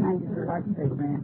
I just like to say, man.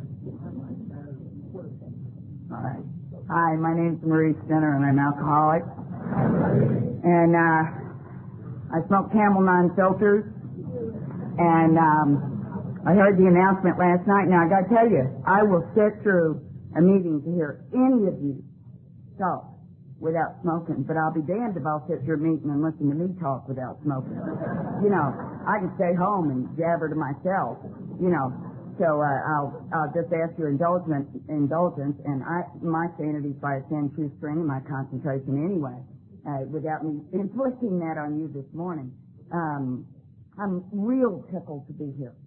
All right. Hi, my name's Marie Stinner, and I'm alcoholic. And I smoke Camel non-filters. And I heard the announcement last night. Now, I got to tell you, I will sit through a meeting to hear any of you talk without smoking, but I'll be damned if I'll sit through a meeting and listen to me talk without smoking. You know, I can stay home and jabber to myself, you know. So I'll just ask your indulgence, and my sanity's by a 10 shoestring and my concentration anyway, without me inflicting that on you this morning. I'm real tickled to be here.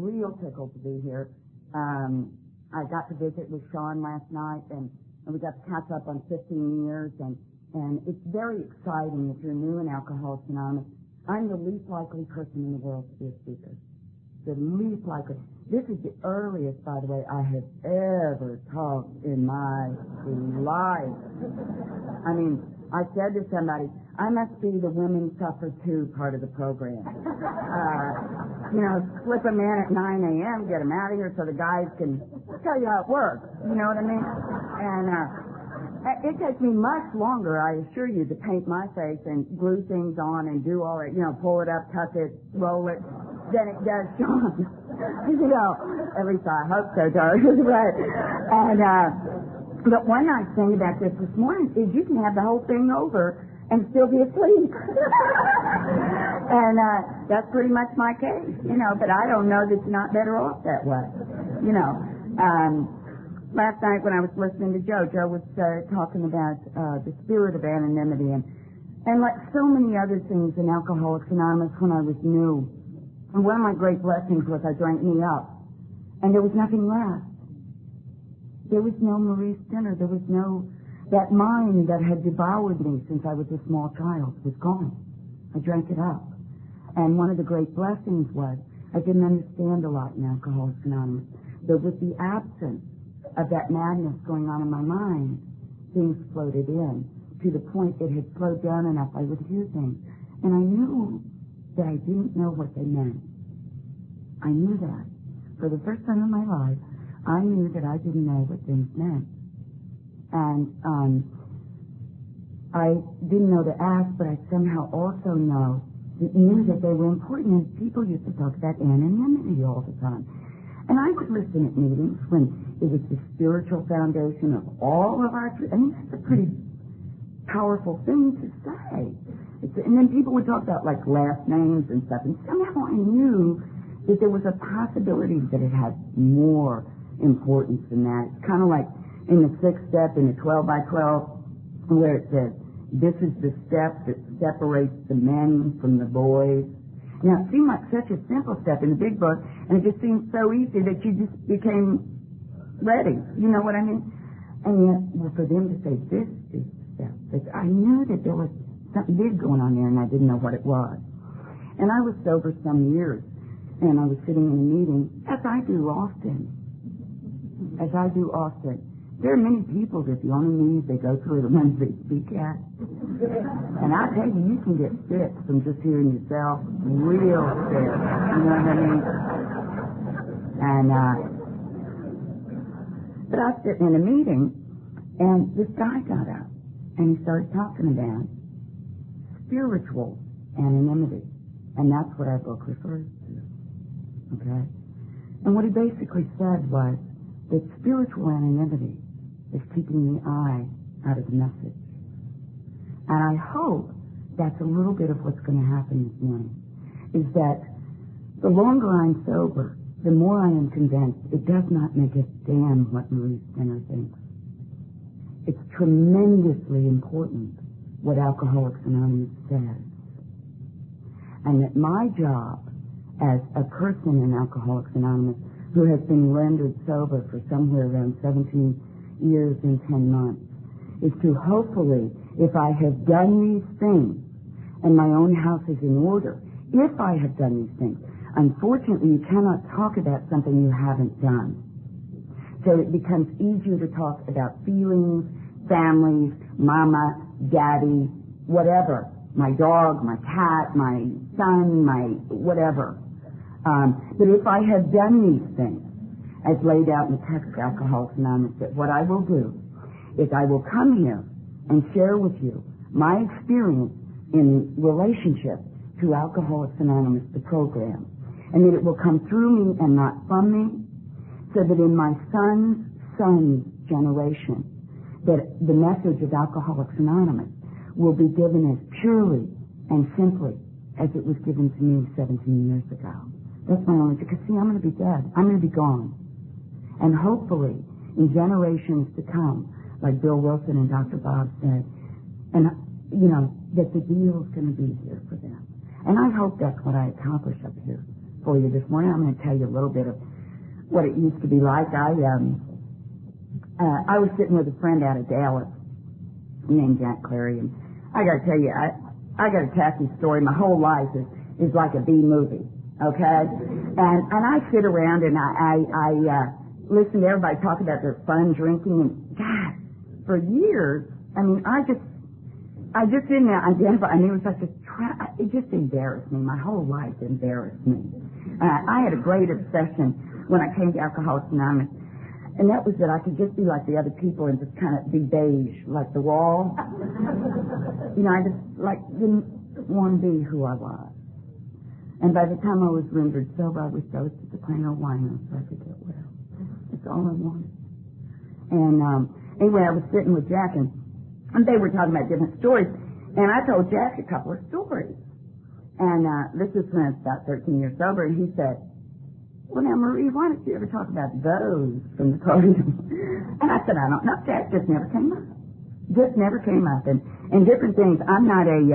I got to visit with Sean last night, and we got to catch up on 15 years, and it's very exciting if you're new in Alcoholics Anonymous. I'm the least likely person in the world to be a speaker. The least likely. This is the earliest, by the way, I have ever talked in my life. I mean, I said to somebody, I must be the women suffer too part of the program. You know, slip them in at 9 a.m., get them out of here so the guys can tell you how it works. You know what I mean? And it takes me much longer, I assure you, to paint my face and glue things on and do all that, you know, pull it up, tuck it, roll it, than it does Sean. You know, at least I hope so, Doris. Right. And, but one nice thing about this morning is you can have the whole thing over and still be asleep. And that's pretty much my case, you know, but I don't know that you're not better off that way. You know, last night when I was listening to Joe was talking about the spirit of anonymity, and like so many other things in Alcoholics Anonymous when I was new, and one of my great blessings was I drank me up, and there was nothing left. There was no Marie Stinner. There was no, that mind that had devoured me since I was a small child was gone. I drank it up. And one of the great blessings was I didn't understand a lot in Alcoholics Anonymous. There was the absence of that madness going on in my mind. Things floated in to the point it had slowed down enough I would hear things. And I knew that I didn't know what they meant. I knew that. For the first time in my life, I knew that I didn't know what things meant. And I didn't know to ask, but I somehow also knew that they were important. And people used to talk about anonymity all the time. And I would listen at meetings when it was the spiritual foundation of all of our... I mean, that's a pretty powerful thing to say. And then people would talk about, like, last names and stuff. And somehow I knew that there was a possibility that it had more importance than that. It's kind of like in the 6th step in the 12 by 12 where it says, this is the step that separates the men from the boys. Now, it seemed like such a simple step in the big book, and it just seemed so easy that you just became ready. You know what I mean? And yet, well, for them to say, this is the step, I knew that there was something big going on there, and I didn't know what it was. And I was sober some years, and I was sitting in a meeting, as I do often. There are many people that the only meetings they go to are the ones they speak at. And I tell you, you can get sick from just hearing yourself, real sick. You know what I mean? And, but I was sitting in a meeting, and this guy got up, and he started talking about spiritual anonymity. And that's what our book refers to. Okay? And what he basically said was that spiritual anonymity is keeping the I out of the message. And I hope that's a little bit of what's going to happen this morning, is that the longer I'm sober, the more I am convinced it does not make a damn what Marie Stinner thinks. It's tremendously important what Alcoholics Anonymous says. And that my job as a person in Alcoholics Anonymous who has been rendered sober for somewhere around 17 years and 10 months is to hopefully, if I have done these things and my own house is in order, if I have done these things, unfortunately you cannot talk about something you haven't done. So it becomes easier to talk about feelings, families, mama, daddy, whatever, my dog, my cat, my son, my whatever. But if I have done these things, as laid out in the text of Alcoholics Anonymous, that what I will do is I will come here and share with you my experience in relationship to Alcoholics Anonymous, the program, and that it will come through me and not from me, so that in my son's generation, that the message of Alcoholics Anonymous will be given as purely and simply as it was given to me 17 years ago. That's my only, because see, I'm going to be dead. I'm going to be gone. And hopefully, in generations to come, like Bill Wilson and Dr. Bob said, and, you know, that the deal's going to be here for them. And I hope that's what I accomplish up here for you this morning. I'm going to tell you a little bit of what it used to be like. I was sitting with a friend out of Dallas named Jack Clary, and I got to tell you, I got a tacky story. My whole life is like a B movie, okay? And I sit around and I listen to everybody talk about their fun drinking, and God, for years, I mean, I just didn't identify. I mean, it was such a it just embarrassed me. My whole life embarrassed me. I had a great obsession when I came to Alcoholics Anonymous, and that was that I could just be like the other people and just kind of be beige, like the wall. You know, I just didn't want to be who I was. And by the time I was rendered sober, I was toasted to plain old wine so I could get well. That's all I wanted. And anyway, I was sitting with Jack, and they were talking about different stories, and I told Jack a couple of stories. And this was when I was about 13 years sober, and he said, well, now, Marie, why don't you ever talk about those from the podium? And I said, I don't know, Jack, just never came up. Just never came up. And different things. I'm not a,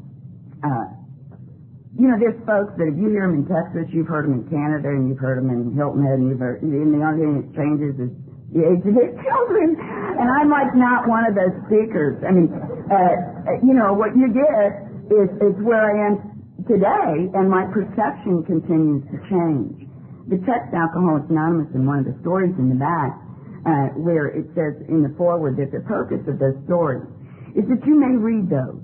you know, there's folks that if you hear them in Texas, you've heard them in Canada, and you've heard them in Hilton Head, and you've heard, and the only thing that changes is the age of their children. And I'm like not one of those speakers. I mean, you know, what you get is where I am today, and my perception continues to change. The text Alcoholics Anonymous, in one of the stories in the back, where it says in the foreword that the purpose of those stories is that you may read those,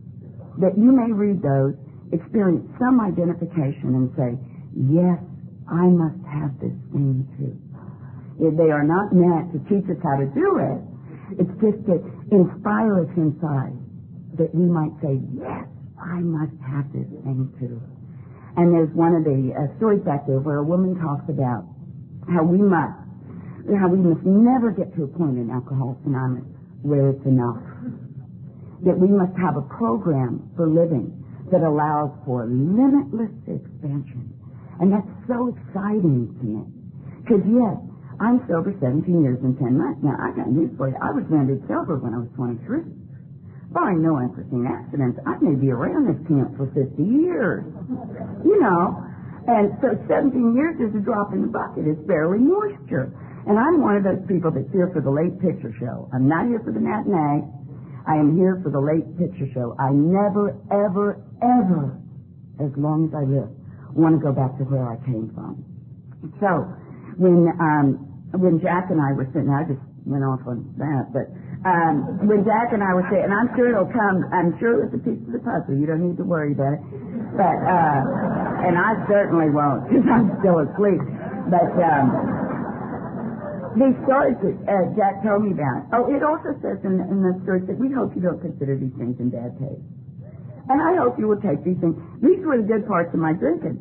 experience some identification and say, yes, I must have this thing too. If they are not meant to teach us how to do it, it's just to inspire us inside that we might say, yes, I must have this thing too. And there's one of the stories back there where a woman talks about how we must never get to a point in Alcoholics Anonymous where it's enough. That we must have a program for living that allows for limitless expansion. And that's so exciting to me. Because yes, I'm sober 17 years and 10 months. Now, I got news for you. I was rendered sober when I was 23. Barring no unforeseen accidents, I may be around this camp for 50 years. You know, and so 17 years is a drop in the bucket. It's barely moisture. And I'm one of those people that's here for the late picture show. I'm not here for the matinee. I am here for the late picture show. I never, ever, ever, as long as I live, want to go back to where I came from. So, when Jack and I were sitting, I just went off on that, but when Jack and I were sitting, and I'm sure it'll come, I'm sure it was a piece of the puzzle, you don't need to worry about it, but, and I certainly won't, because I'm still asleep, but, these stories that Jack told me about, it also says in the stories that we hope you don't consider these things in bad taste. And I hope you will take these things. These were the good parts of my drinking.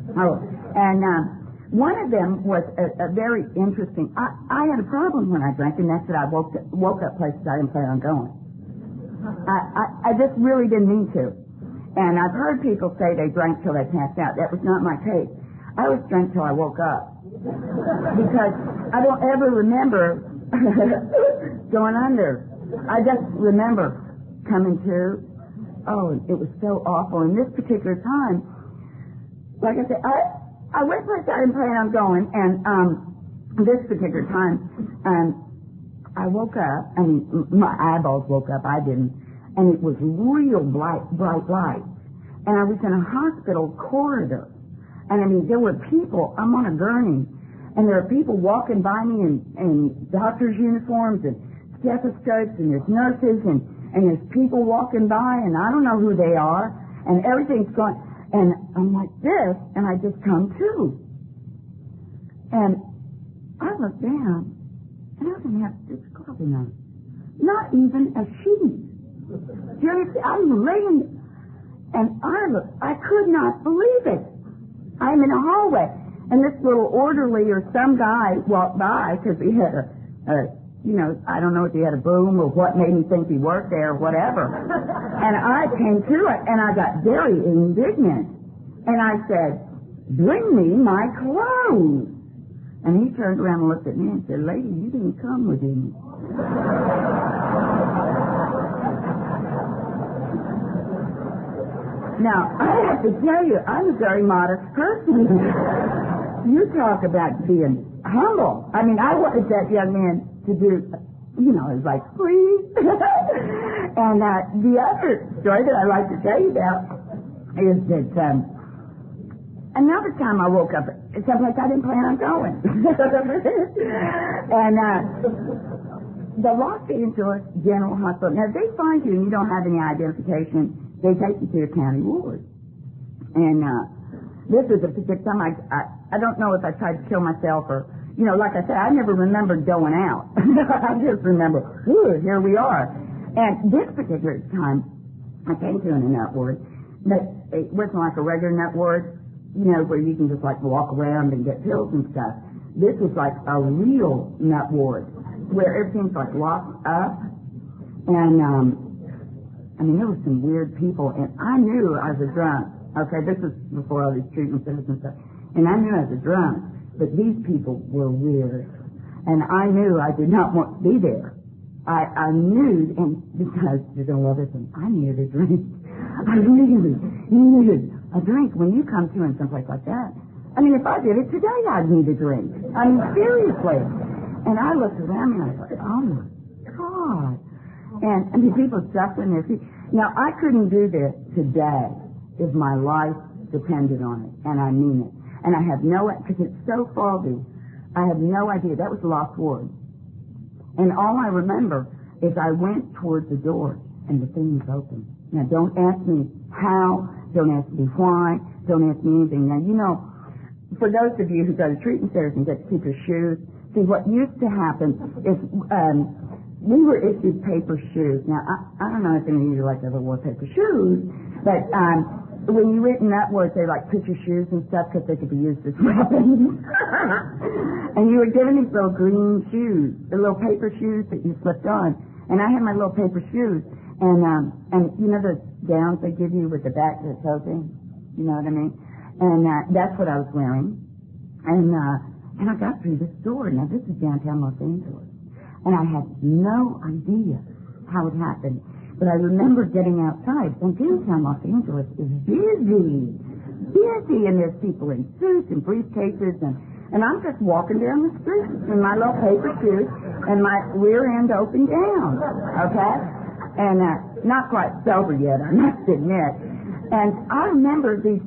One of them was a very interesting. I had a problem when I drank, and that's that I woke up places I didn't plan on going. I just really didn't mean to. And I've heard people say they drank till they passed out. That was not my case. I was drank till I woke up. Because I don't ever remember going under. I just remember coming to. Oh, it was so awful. And this particular time, like I said, I went places I didn't plan on going, and this particular time, I woke up, I mean, my eyeballs woke up, I didn't, and it was real bright light. And I was in a hospital corridor, and I mean, there were people, I'm on a gurney, and there are people walking by me in doctor's uniforms and stethoscopes, and there's nurses, and there's people walking by, and I don't know who they are, and everything's going. And I'm like this, and I just come to. And I looked down, and I didn't have this clothing on. Not even a sheet. Seriously, I'm laying, and I could not believe it. I'm in a hallway, and this little orderly or some guy walked by because he had I don't know if he had a broom or what made me think he worked there or whatever. And I came to it, and I got very indignant. And I said, bring me my clothes. And he turned around and looked at me and said, lady, you didn't come with him. Now, I have to tell you, I'm a very modest person. You talk about being humble. I mean, I wanted that young man to do, it was like, please. And the other story that I'd like to tell you about is that another time I woke up at someplace I didn't plan on going. And the Los Angeles General Hospital, now if they find you and you don't have any identification, they take you to your county ward. And this is a particular time I don't know if I tried to kill myself or, like I said, I never remembered going out. I just remember, here we are. And this particular time, I came to in a nut ward, but it wasn't like a regular nut ward, where you can just like walk around and get pills and stuff. This was like a real nut ward, where everything's like locked up. And, there were some weird people, and I knew I was a drunk. Okay, this was before all these treatment centers and stuff. And I knew I was a drunk, but these people were weird. And I knew I did not want to be there. I knew, and because you're going to love this, I needed a drink. I really needed a drink when you come to in someplace like that. If I did it today, I'd need a drink. Seriously. And I looked around and I thought, oh my God. And people suffering their feet. Now, I couldn't do this today if my life depended on it, and I mean it. And I have because it's so foggy, I have no idea. That was Lost Ward. And all I remember is I went towards the door, and the thing was open. Now, don't ask me how, don't ask me why, don't ask me anything. Now, for those of you who go to treatment centers and get to keep your shoes, see, what used to happen is we were issued paper shoes. Now, I don't know if any of you like ever wore paper shoes, but when you went in that word, they put your shoes and stuff because they could be used as weapons. And you were given these little green shoes, the little paper shoes that you slipped on. And I had my little paper shoes, and the gowns they give you with the back that's open, you know what I mean? And that's what I was wearing. And I got through this door. Now, this is downtown Los Angeles. And I had no idea how it happened. But I remember getting outside, and downtown Los Angeles is busy, and there's people in suits and briefcases, and I'm just walking down the street in my little paper shoes and my rear end open down, okay? And not quite sober yet, I must admit. And I remember this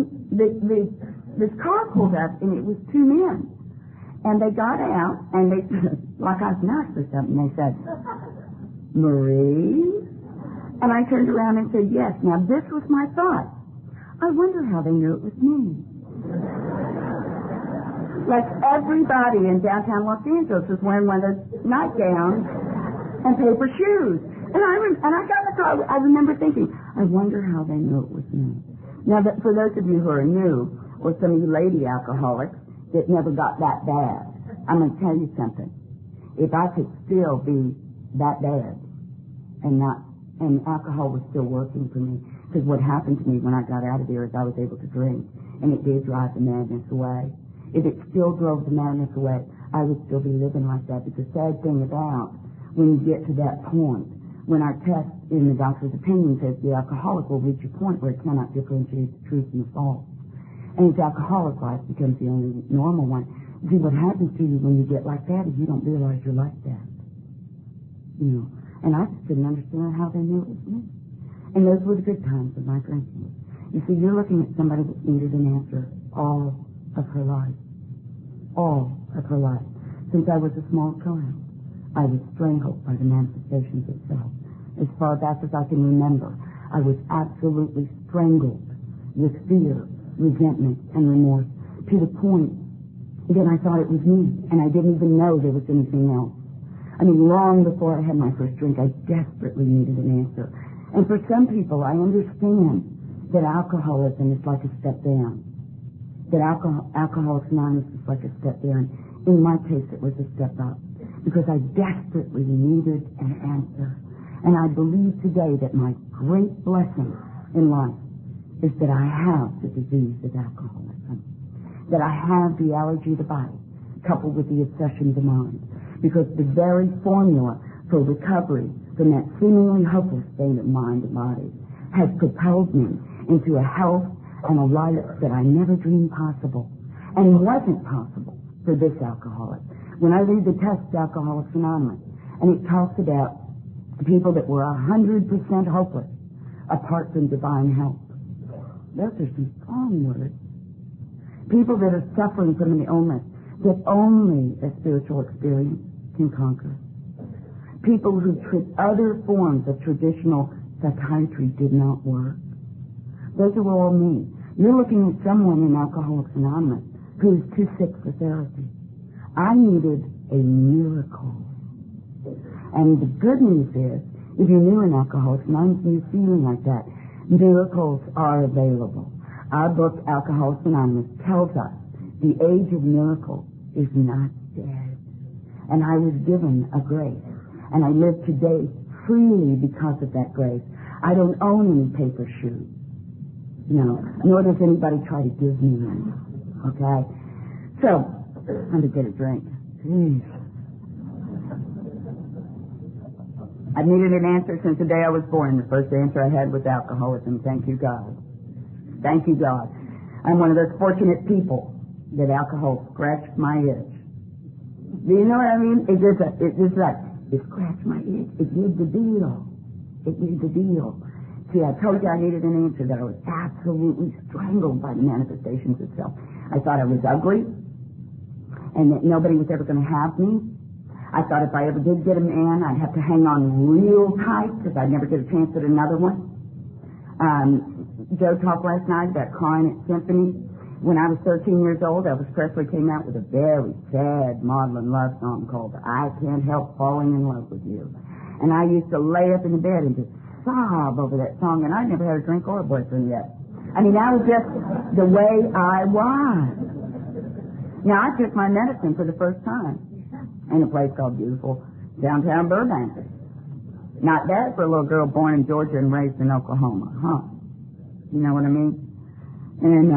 car pulled up, and it was two men. And they got out, and they, like I was nuts or something, they said, Marie? And I turned around and said, yes. Now, this was my thought. I wonder how they knew it was me. Like everybody in downtown Los Angeles was wearing one of those nightgowns and paper shoes. And I got in the car. I remember thinking, I wonder how they knew it was me. Now, for those of you who are new, or some of you lady alcoholics that never got that bad, I'm going to tell you something. If I could still be that bad and alcohol was still working for me, because what happened to me when I got out of there is I was able to drink, and it did drive the madness away. If it still drove the madness away, I would still be living like that. But the sad thing about when you get to that point, when our test in the doctor's opinion says the alcoholic will reach a point where it cannot differentiate the truth from the false, and his alcoholic life becomes the only normal one. See, what happens to you when you get like that is you don't realize you're like that. And I just didn't understand how they knew it was me. And those were the good times of my drinking. You see, you're looking at somebody that needed an answer all of her life. All of her life. Since I was a small child, I was strangled by the manifestations itself. As far back as I can remember, I was absolutely strangled with fear, resentment, and remorse, to the point then I thought it was me, and I didn't even know there was anything else. I mean, long before I had my first drink, I desperately needed an answer. And for some people, I understand that alcoholism is like a step down. That Alcoholics Anonymous is like a step down. In my case, it was a step up, because I desperately needed an answer. And I believe today that my great blessing in life is that I have the disease of alcoholism, that I have the allergy of the body, coupled with the obsession of the mind, because the very formula for recovery from that seemingly hopeless state of mind and body has propelled me into a health and a life that I never dreamed possible, and wasn't possible for this alcoholic. When I read the text of Alcoholics Anonymous, and it talks about people that were 100% hopeless apart from divine help, those are some strong words. People that are suffering from an illness that only a spiritual experience can conquer. People who other forms of traditional psychiatry did not work. Those are all me. You're looking at someone in Alcoholics Anonymous who is too sick for therapy. I needed a miracle. And the good news is, if you're new in Alcoholics Anonymous and you're feeling like that, miracles are available. Our book, Alcoholics Anonymous, tells us the age of miracle is not dead. And I was given a grace. And I live today freely because of that grace. I don't own any paper shoes. No, nor does anybody try to give me one. Okay? So, I'm going to get a drink. Jeez. I've needed an answer since the day I was born. The first answer I had was alcoholism. Thank you, God. Thank you, God. I'm one of those fortunate people that alcohol scratched my itch. Do you know what I mean? It scratched my itch. It did the deal. It did the deal. See, I told you I needed an answer, that I was absolutely strangled by the manifestations itself. I thought I was ugly, and that nobody was ever going to have me. I thought if I ever did get a man, I'd have to hang on real tight, because I'd never get a chance at another one. Joe talked last night about crying at Symphony. When I was 13 years old, Elvis Presley came out with a very sad maudlin love song called I Can't Help Falling in Love with You. And I used to lay up in the bed and just sob over that song, and I'd never had a drink or a boyfriend yet. I mean, that was just the way I was. Now, I took my medicine for the first time in a place called beautiful downtown Burbank. Not bad for a little girl born in Georgia and raised in Oklahoma, huh? You know what I mean? And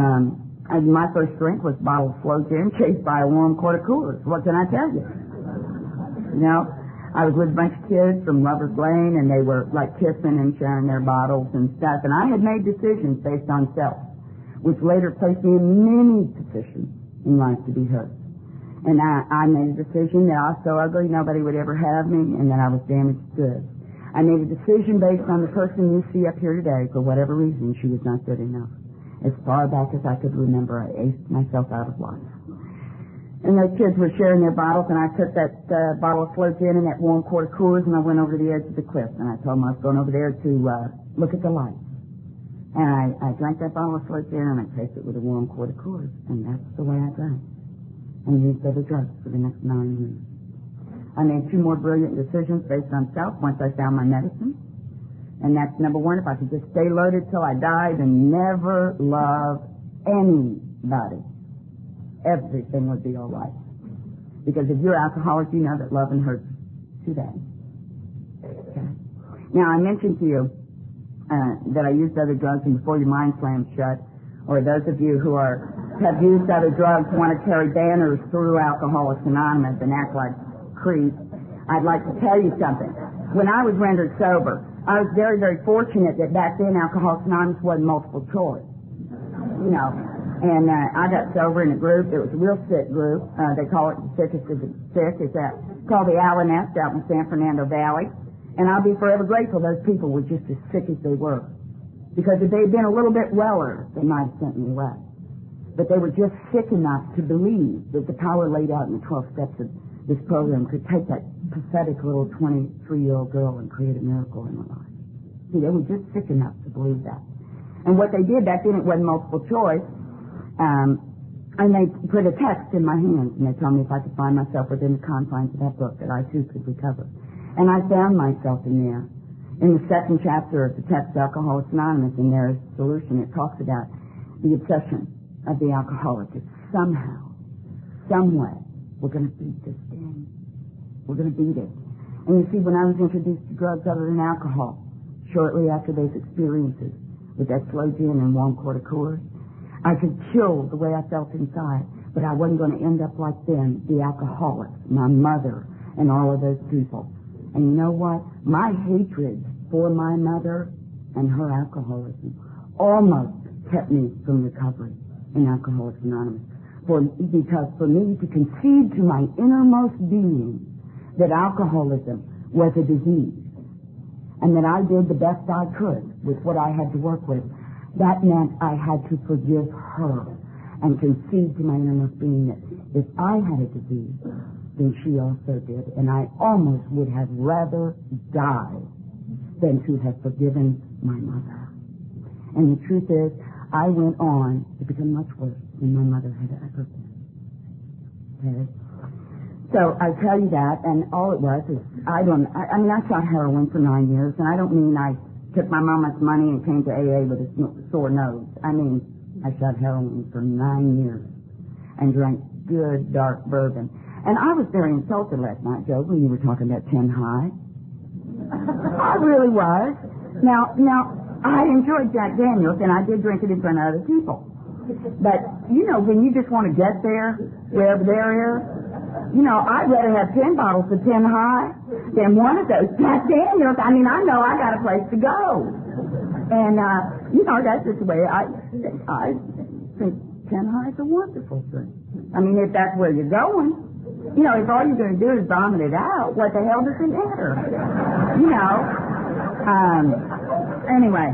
my first drink was a bottle of Slow Gin chased by a warm quart of Coors. What can I tell you? You know, I was with a bunch of kids from Lover's Lane, and they were like kissing and sharing their bottles and stuff. And I had made decisions based on self, which later placed me in many positions in life to be hurt. And I made a decision that I was so ugly nobody would ever have me, and that I was damaged goods. I made a decision based on the person you see up here today. For whatever reason, she was not good enough. As far back as I could remember, I aced myself out of life. And those kids were sharing their bottles, and I took that bottle of Slow Gin and that warm quart of Coors, and I went over to the edge of the cliff. And I told them I was going over there to look at the lights. And I drank that bottle of Slow Gin, and I tasted it with a warm quart of Coors. And that's the way I drank. And used other drugs for the next 9 years. I made 2 more brilliant decisions based on self once I found my medicine. And that's number 1, if I could just stay loaded till I died and never love anybody, everything would be all right. Because if you're alcoholic, you know that loving hurts today. Okay. Now, I mentioned to you that I used other drugs, and before your mind slams shut, or those of you who have used other drugs want to carry banners through Alcoholics Anonymous and act like creeps, I'd like to tell you something. When I was rendered sober, I was very, very fortunate that back then Alcoholics Anonymous wasn't multiple choice. You know, and I got sober in a group. It was a real sick group. They call it the sickest of the sick. It's called the Allen-est out in San Fernando Valley. And I'll be forever grateful those people were just as sick as they were. Because if they had been a little bit weller, they might have sent me away. But they were just sick enough to believe that the power laid out in the 12 steps of this program could take that pathetic little 23-year-old girl and create a miracle in her life. See, they were just sick enough to believe that. And what they did back then, it wasn't multiple choice. they put a text in my hands, and they told me if I could find myself within the confines of that book, that I too could recover. And I found myself in there. In the second chapter of the text, Alcoholics Anonymous, in their solution, it talks about the obsession of the alcoholic. It's somehow, some way, we're going to beat this thing. We're going to beat it. And you see, when I was introduced to drugs other than alcohol, shortly after those experiences with that slow gin and warm quart of Coors, I could kill the way I felt inside, but I wasn't going to end up like them, the alcoholics, my mother, and all of those people. And you know what? My hatred for my mother and her alcoholism almost kept me from recovery in Alcoholics Anonymous. Because for me to concede to my innermost being that alcoholism was a disease, and that I did the best I could with what I had to work with, that meant I had to forgive her and concede to my innermost being that if I had a disease, then she also did. And I almost would have rather died than to have forgiven my mother. And the truth is, I went on to become much worse than my mother had ever been. Okay? So I tell you that, and all it was is, I shot heroin for 9 years, and I don't mean I took my mama's money and came to AA with a sore nose. I mean, I shot heroin for 9 years and drank good, dark bourbon. And I was very insulted last night, Joe, when you were talking about 10 High. I really was. Now, I enjoyed Jack Daniels, and I did drink it in front of other people. But, when you just want to get there, wherever there is, I'd rather have 10 bottles of 10 High than one of those Jack Daniels. I mean, I know I got a place to go. And, that's just the way I think 10 High is a wonderful thing. I mean, if that's where you're going. If all you're going to do is vomit it out, what the hell does it matter? Anyway,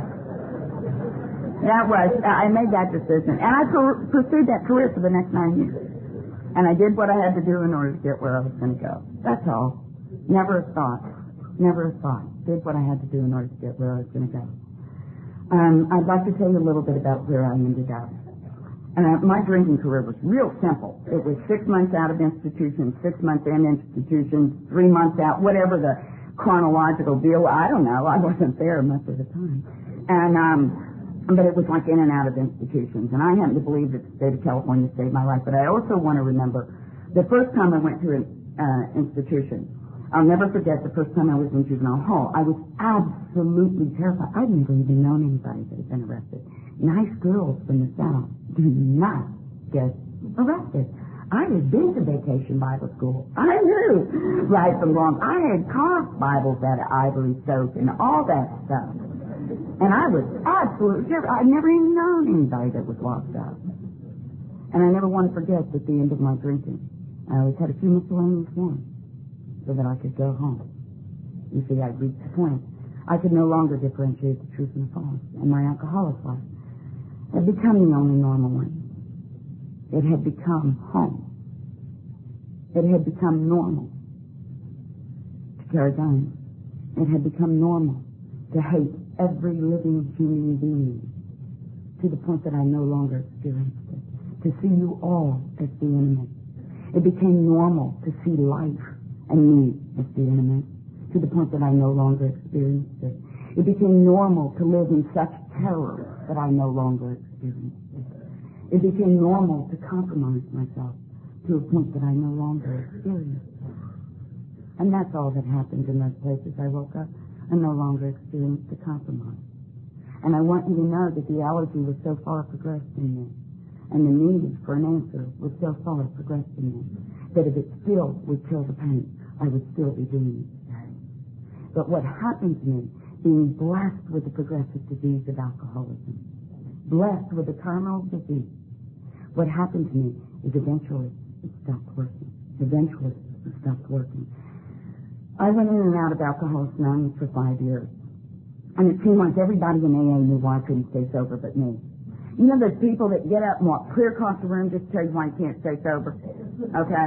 I made that decision. And I pursued that career for the next 9 years. And I did what I had to do in order to get where I was going to go. That's all. Never a thought. Did what I had to do in order to get where I was going to go. I'd like to tell you a little bit about where I ended up. My drinking career was real simple. It was 6 months out of institution, 6 months in institution, 3 months out, whatever the chronological deal. I don't know. I wasn't there much of the time. But it was like in and out of institutions. And I happen to believe that the state of California saved my life. But I also want to remember the first time I went to an institution. I'll never forget the first time I was in juvenile hall. I was absolutely terrified. I'd never even known anybody that had been arrested. Nice girls from the South do not get arrested. I had been to Vacation Bible School. I knew right from wrong. I had carved Bibles out of ivory soap and all that stuff. And I was absolutely sure. I'd never even known anybody that was locked up. And I never want to forget at the end of my drinking, I always had a few miscellaneous ones so that I could go home. You see, I'd reached the point. I could no longer differentiate the truth and the false. And my alcoholic life had become the only normal one. It had become home. It had become normal to carry guns. It had become normal to hate every living human being to the point that I no longer experienced it. To see you all as the enemy. It became normal to see life and me as the enemy to the point that I no longer experienced it. It became normal to live in such terror that I no longer experienced it. It became normal to compromise myself to a point that I no longer experienced it. And that's all that happened in those places I woke up. I no longer experienced the compromise. And I want you to know that the allergy was so far progressed in me, and the need for an answer was so far progressed in me, that if it still would kill the pain, I would still be doing it today. But what happened to me, being blessed with the progressive disease of alcoholism, blessed with the terminal disease, what happened to me is eventually it stopped working. Eventually it stopped working. I went in and out of Alcoholics Anonymous for 5 years. And it seemed like everybody in AA knew why I couldn't stay sober but me. You know those people that get up and walk clear across the room just to tell you why you can't stay sober? Okay?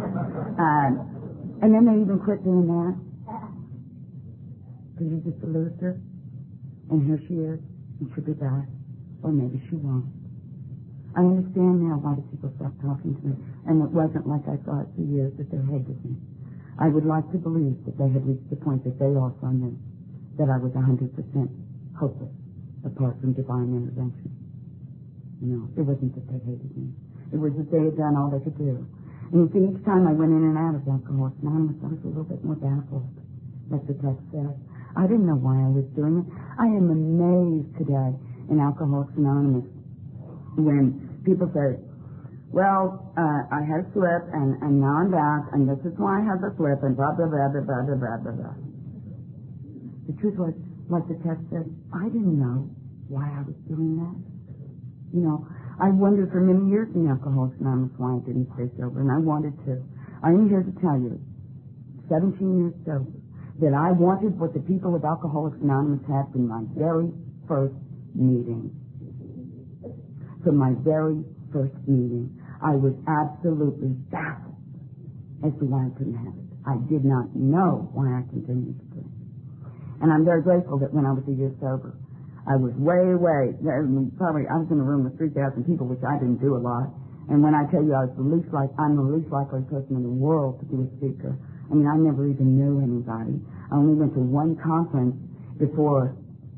And then they even quit doing that. Because you're just a loser. And here she is. And she'll be back. Or maybe she won't. I understand now why the people stopped talking to me, and it wasn't like I thought for years that they hated me. I would like to believe that they had reached the point that they also knew that I was 100% hopeless, apart from divine intervention. You know, it wasn't that they hated me. It was that they had done all they could do. And you see, each time I went in and out of Alcoholics Anonymous, I was a little bit more baffled, like the text says. I didn't know why I was doing it. I am amazed today in Alcoholics Anonymous when people say, well, I had a slip, and now I'm back, and this is why I had the slip, and blah, blah, blah, blah, blah, blah, blah, blah, blah. The truth was, like the text said, I didn't know why I was doing that. You know, I wondered for many years in Alcoholics Anonymous why I didn't stay sober, and I wanted to. I'm here to tell you, 17 years sober, that I wanted what the people of Alcoholics Anonymous had from my very first meeting. From my very first meeting, I was absolutely baffled as to why I couldn't have it. I did not know why I continued to drink. And I'm very grateful that when I was a year sober, I was probably I was in a room with 3,000 people, which I didn't do a lot. And when I tell you I'm the least likely person in the world to be a speaker, I mean, I never even knew anybody. I only went to one conference before.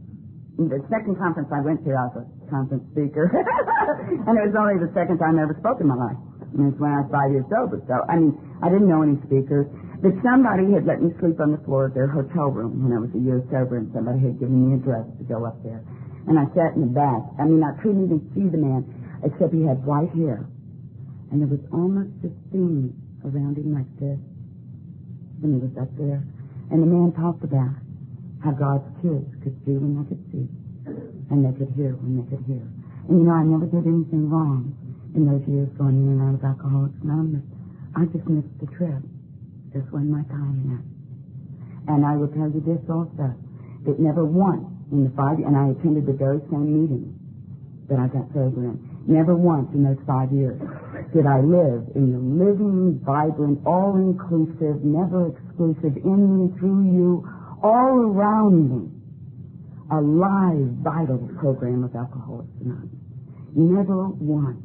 The second conference I went to, I was a conference speaker. And it was only the second time I ever spoke in my life. And it's when I was 5 years sober. So, I mean, I didn't know any speakers. But somebody had let me sleep on the floor of their hotel room when I was a year sober, and somebody had given me a dress to go up there. And I sat in the back. I mean, I couldn't even see the man, except he had white hair. And there was almost a thing around him like this when he was up there. And the man talked about how God's kids could see when they could see, and they could hear when they could hear. And you know, I never did anything wrong in those years going in and out of Alcoholics Anonymous. I just missed the trip. This wasn't my time yet. And I will tell you this also, that never once in the 5 years, and I attended the very same meeting that I got sober in, never once in those 5 years did I live in the living, vibrant, all-inclusive, never exclusive, in me, through you, all around me, a live, vital program of Alcoholics Anonymous. Never once.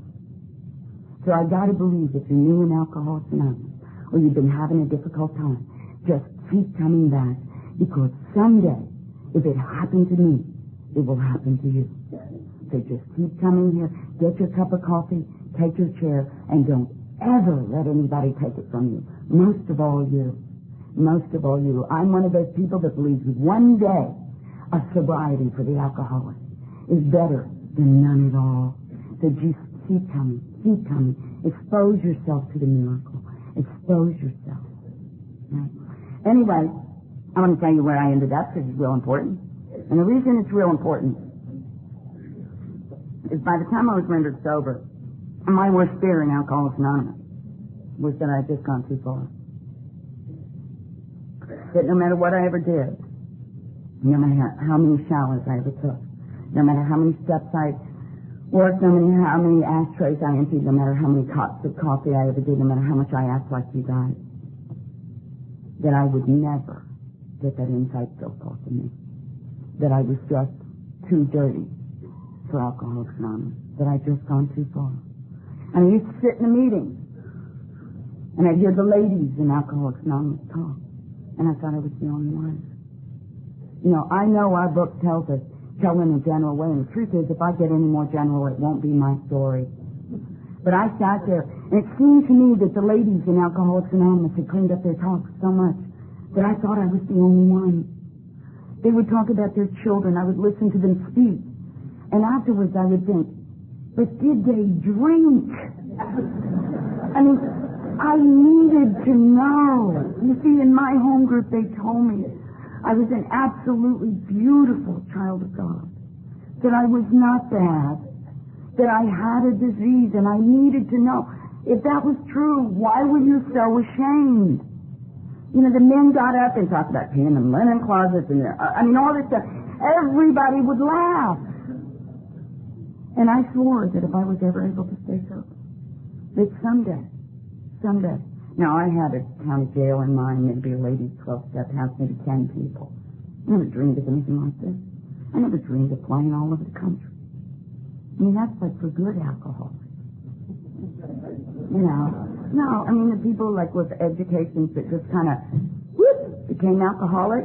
So I got to believe if you're new in Alcoholics Anonymous, or you've been having a difficult time, just keep coming back, because someday, if it happened to me, it will happen to you. So just keep coming here, get your cup of coffee, take your chair, and don't ever let anybody take it from you. Most of all you. Most of all you. I'm one of those people that believes one day of sobriety for the alcoholic is better than none at all. So just keep coming, keep coming. Expose yourself to the miracle. Expose yourself. Right? Anyway, I want to tell you where I ended up because it's real important. And the reason it's real important is by the time I was rendered sober, my worst fear in Alcoholics Anonymous was that I had just gone too far. That no matter what I ever did, no matter how many showers I ever took, no matter how many steps I worked, no matter how many ashtrays I emptied, no matter how many cups of coffee I ever did, no matter how much I asked like you guys, that I would never get that inside soap off of me. That I was just too dirty for Alcoholics Anonymous. That I'd just gone too far. And I used to sit in a meeting, and I'd hear the ladies in Alcoholics Anonymous talk. And I thought I was the only one. You know, I know our book tells us, tell in a general way, and the truth is, if I get any more general, it won't be my story. But I sat there, and it seemed to me that the ladies in Alcoholics Anonymous had cleaned up their talks so much that I thought I was the only one. They would talk about their children. I would listen to them speak. And afterwards I would think, but did they drink? I mean, I needed to know. You see, in my home group, they told me I was an absolutely beautiful child of God, that I was not bad, that I had a disease, and I needed to know. If that was true, why were you so ashamed? You know, the men got up and talked about peeing in linen closets and all this stuff. Everybody would laugh. And I swore that if I was ever able to stay sober, that someday, now I had a county jail in mind, maybe a ladies' 12-step house, maybe 10 people. I never dreamed of anything like this. I never dreamed of flying all over the country. I mean, that's like for good alcoholics. No, I mean the people like with educations that just kind of became alcoholics.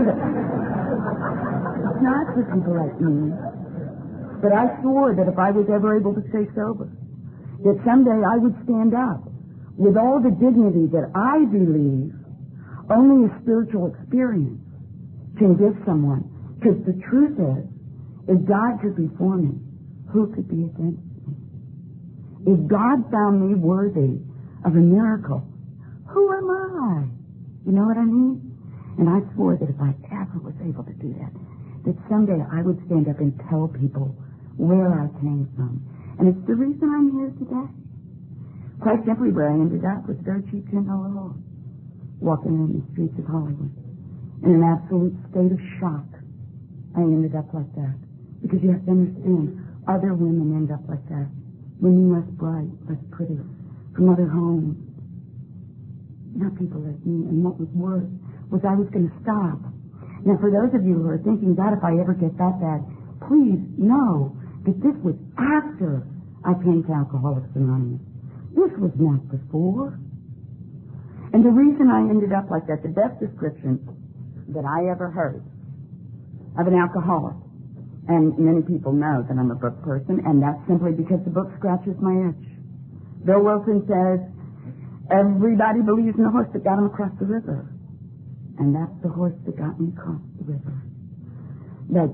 It's not for people like me. But I swore that if I was ever able to stay sober, that someday I would stand up with all the dignity that I believe only a spiritual experience can give someone. Because the truth is, if God could be for me, who could be against me? If God found me worthy of a miracle, who am I? You know what I mean? And I swore that if I ever was able to do that, that someday I would stand up and tell people where I came from. And it's the reason I'm here today. Quite simply, where I ended up was a very cheap $10 hole, walking in the streets of Hollywood in an absolute state of shock. I ended up like that. Because you have to understand, other women end up like that. Women less bright, less pretty, from other homes. Not people like me. And what was worse was I was going to stop. Now, for those of you who are thinking, God, if I ever get that bad, please know that this was after I came to Alcoholics Anonymous. This was not before. And the reason I ended up like that, the best description that I ever heard of an alcoholic, and many people know that I'm a book person, and that's simply because the book scratches my itch. Bill Wilson says, everybody believes in the horse that got him across the river. And that's the horse that got me across the river. But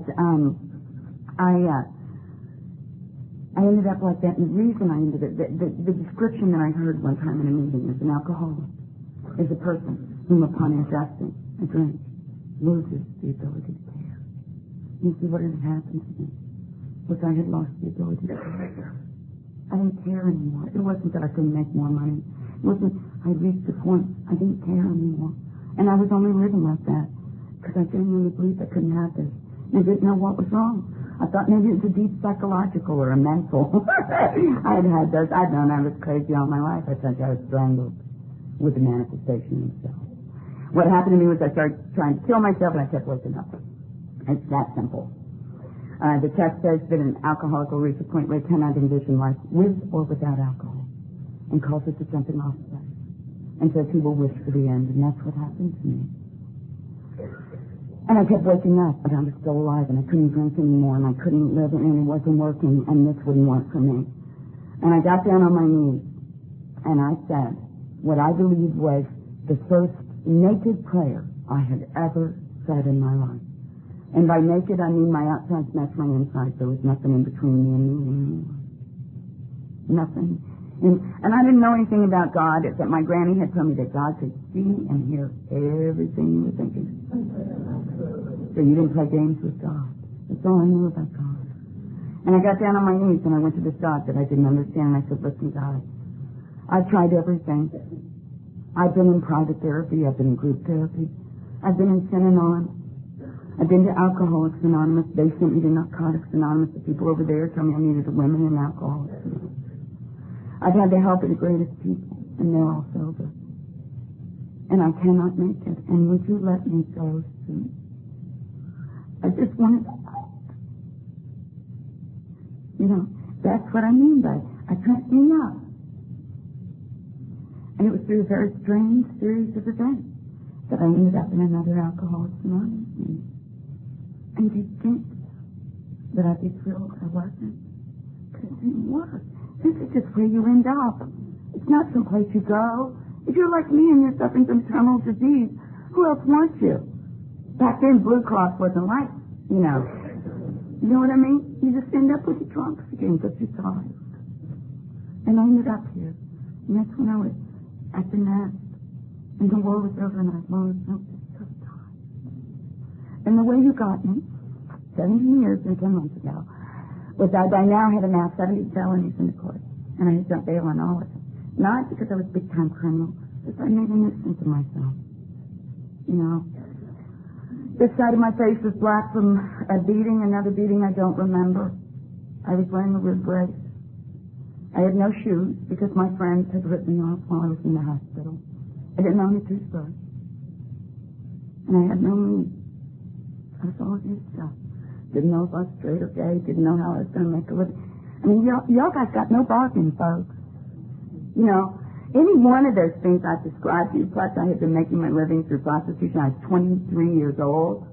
I ended up like that, and the reason I ended up, the description that I heard one time in a meeting as an alcoholic is a person whom upon ingesting a drink loses the ability to care. You see what had happened to me was I had lost the ability to care. I didn't care anymore. It wasn't that I couldn't make more money. It wasn't I reached the point I didn't care anymore. And I was only living like that because I genuinely believed I couldn't have this. And I didn't know what was wrong. I thought maybe it was a deep psychological or a mental. I had had those. I'd known I was crazy all my life. I thought I was strangled with the manifestation himself. What happened to me was I started trying to kill myself, and I kept waking up. It's that simple. The text says that an alcoholic will reach a point where he cannot envision life with or without alcohol, and calls it the jumping off place, and says he will wish for the end, and that's what happened to me. And I kept waking up, but I was still alive, and I couldn't drink anymore, and I couldn't live, and it wasn't working, and this wouldn't work for me. And I got down on my knees, and I said what I believe was the first naked prayer I had ever said in my life. And by naked, I mean my outsides matched my insides. There was nothing in between me and me anymore. Nothing. And I didn't know anything about God, except my granny had told me that God could see and hear everything you were thinking. So you didn't play games with God. That's all I knew about God. And I got down on my knees and I went to this God that I didn't understand, and I said, listen, God, I've tried everything. I've been in private therapy. I've been in group therapy. I've been in Synanon. I've been to Alcoholics Anonymous. They sent me to Narcotics Anonymous. The people over there told me I needed a women in Alcoholics Anonymous. I've had the help of the greatest people, and they're all sober. And I cannot make it. And would you let me go soon? I just want to... You know, that's what I mean by I can't be up. And it was through a very strange series of events that I ended up in another Alcoholics Anonymous meeting. And you'd think that I'd be thrilled I wasn't. But it didn't work. This is just where you end up. It's not someplace you go. If you're like me and you're suffering from terminal disease, who else wants you? Back then, Blue Cross wasn't like, you know. You know what I mean? You just end up with the drunks again because you're tired. And I ended up here. And that's when I was at the nest. And the war was over and I was so tired. And the way you got me, 17 years and 10 months ago, was I by now had amassed 70 felonies in the court. And I had got bail on all of them. Not because I was a big-time criminal, because I made a nuisance of myself. You know? This side of my face was black from a beating, another beating I don't remember. I was wearing a rib brace. I had no shoes because my friends had ripped me off while I was in the hospital. I didn't own a toothbrush. And I had no means. I was all this stuff. Didn't know if I was straight or gay. Didn't know how I was going to make a living. I mean, y'all guys got no bargain, folks. You know, any one of those things I've described to you, plus I had been making my living through prostitution. I was 23 years old.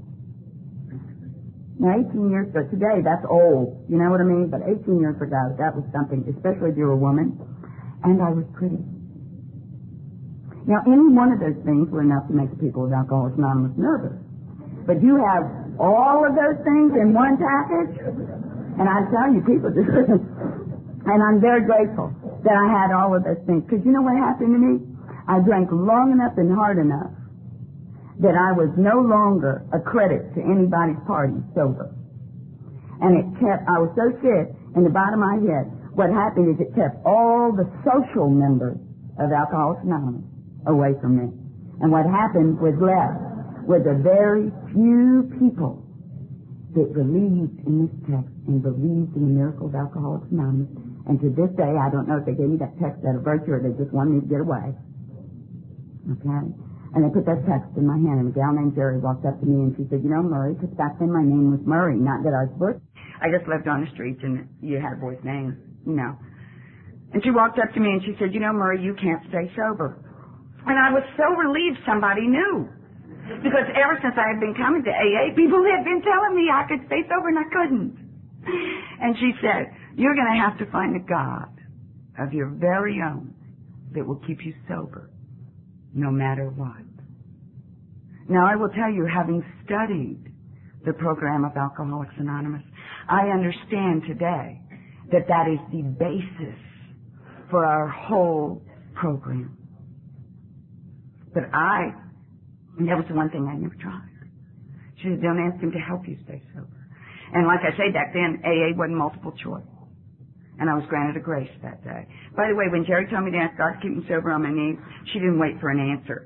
Now, 18 years ago, today, that's old. You know what I mean? But 18 years ago, that was something, especially if you're a woman. And I was pretty. Now, any one of those things were enough to make the people of Alcoholics Anonymous nervous. But you have all of those things in one package, and I tell you, people just and I'm very grateful that I had all of those things. Because you know what happened to me? I drank long enough and hard enough that I was no longer a credit to anybody's party sober. And I was so sick in the bottom of my head, what happened is it kept all the social members of Alcoholics Anonymous away from me. And what happened was left with a very few people that believed in this text and believed in the miracle of Alcoholics Anonymous. And to this day, I don't know if they gave me that text out of virtue or they just wanted me to get away. Okay? And they put that text in my hand, and a gal named Jerry walked up to me and she said, you know, Murray, because back then my name was Murray, not that I was Bush. I just lived on the streets and you had a boy's name, you know. And she walked up to me and she said, you know, Murray, you can't stay sober. And I was so relieved somebody knew. Because ever since I had been coming to AA, people had been telling me I could stay sober and I couldn't. And she said, you're going to have to find a God of your very own that will keep you sober no matter what. Now, I will tell you, having studied the program of Alcoholics Anonymous, I understand today that that is the basis for our whole program. But that was the one thing I never tried. She said, don't ask him to help you stay sober. And like I say, back then, AA wasn't multiple choice. And I was granted a grace that day. By the way, when Jerry told me to ask God to keep me sober on my knees, she didn't wait for an answer.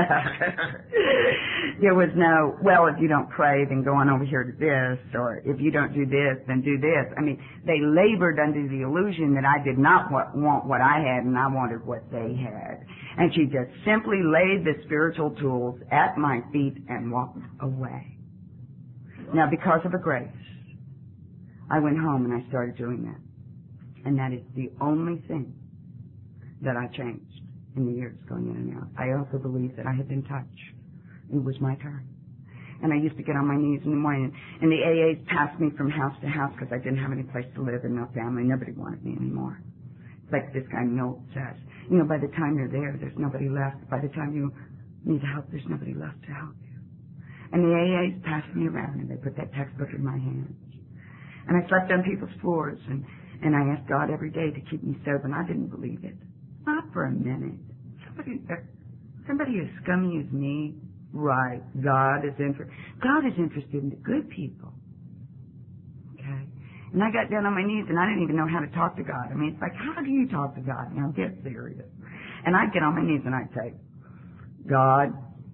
There was no, well, if you don't pray, then go on over here to this, or if you don't do this, then do this. I mean, they labored under the illusion that I did not want what I had and I wanted what they had. And she just simply laid the spiritual tools at my feet and walked away. Now, because of a grace, I went home and I started doing that. And that is the only thing that I changed in the years going in and out. I also believe that I had been touched. It was my turn. And I used to get on my knees in the morning. And the AAs passed me from house to house because I didn't have any place to live and no family. Nobody wanted me anymore. It's like this guy Milt says. You know, by the time you're there, there's nobody left. By the time you need help, there's nobody left to help you. And the AAs passed me around and they put that textbook in my hands. And I slept on people's floors and I asked God every day to keep me sober, and I didn't believe it. Not for a minute. Somebody as scummy as me, right, God is interested in the good people. Okay? And I got down on my knees, and I didn't even know how to talk to God. I mean, it's like, how do you talk to God? Now, get serious. And I'd get on my knees, and I'd say, God.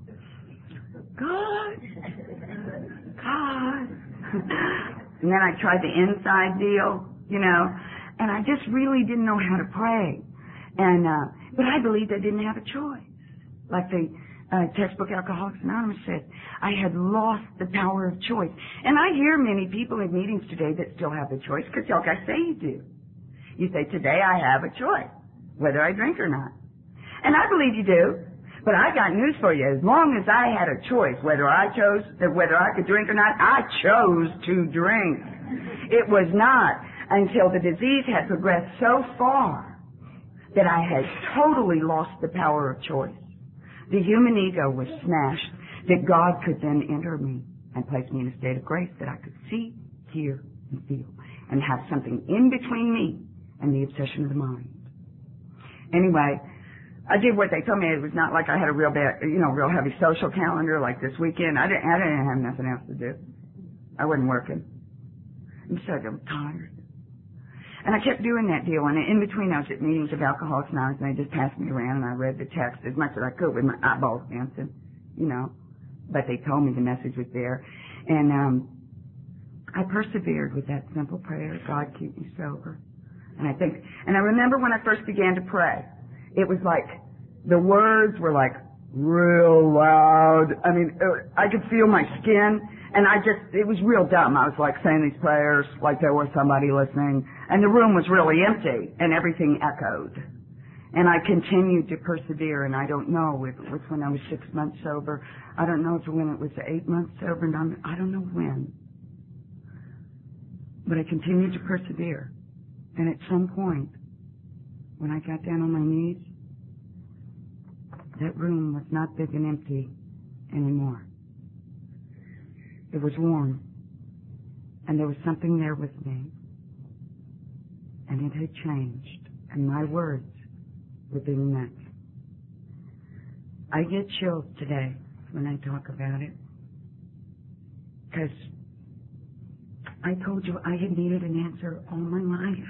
And then I'd try the inside deal. You know, and I just really didn't know how to pray. And, but I believed I didn't have a choice. Like the textbook Alcoholics Anonymous says, I had lost the power of choice. And I hear many people in meetings today that still have the choice, because y'all guys say you do. You say, today I have a choice, whether I drink or not. And I believe you do. But I got news for you. As long as I had a choice, whether I could drink or not, I chose to drink. It was not until the disease had progressed so far that I had totally lost the power of choice. The human ego was smashed, that God could then enter me and place me in a state of grace that I could see, hear, and feel, and have something in between me and the obsession of the mind. Anyway, I did what they told me. It was not like I had a real heavy social calendar like this weekend. I didn't have nothing else to do. I wasn't working. I'm so tired. And I kept doing that deal, and in between I was at meetings of Alcoholics Anonymous, and they just passed me around, and I read the text as much as I could with my eyeballs dancing, you know. But they told me the message was there. And I persevered with that simple prayer, God keep me sober. And I remember when I first began to pray, it was like, the words were like real loud. I mean, I could feel my skin. And it was real dumb. I was like saying these prayers like there was somebody listening. And the room was really empty and everything echoed. And I continued to persevere, and I don't know if it was when I was 6 months sober. I don't know if when it was 8 months sober. I don't know when. But I continued to persevere. And at some point, when I got down on my knees, that room was not big and empty anymore. It was warm. And there was something there with me. And it had changed. And my words were being met. I get chills today when I talk about it. Because I told you I had needed an answer all my life.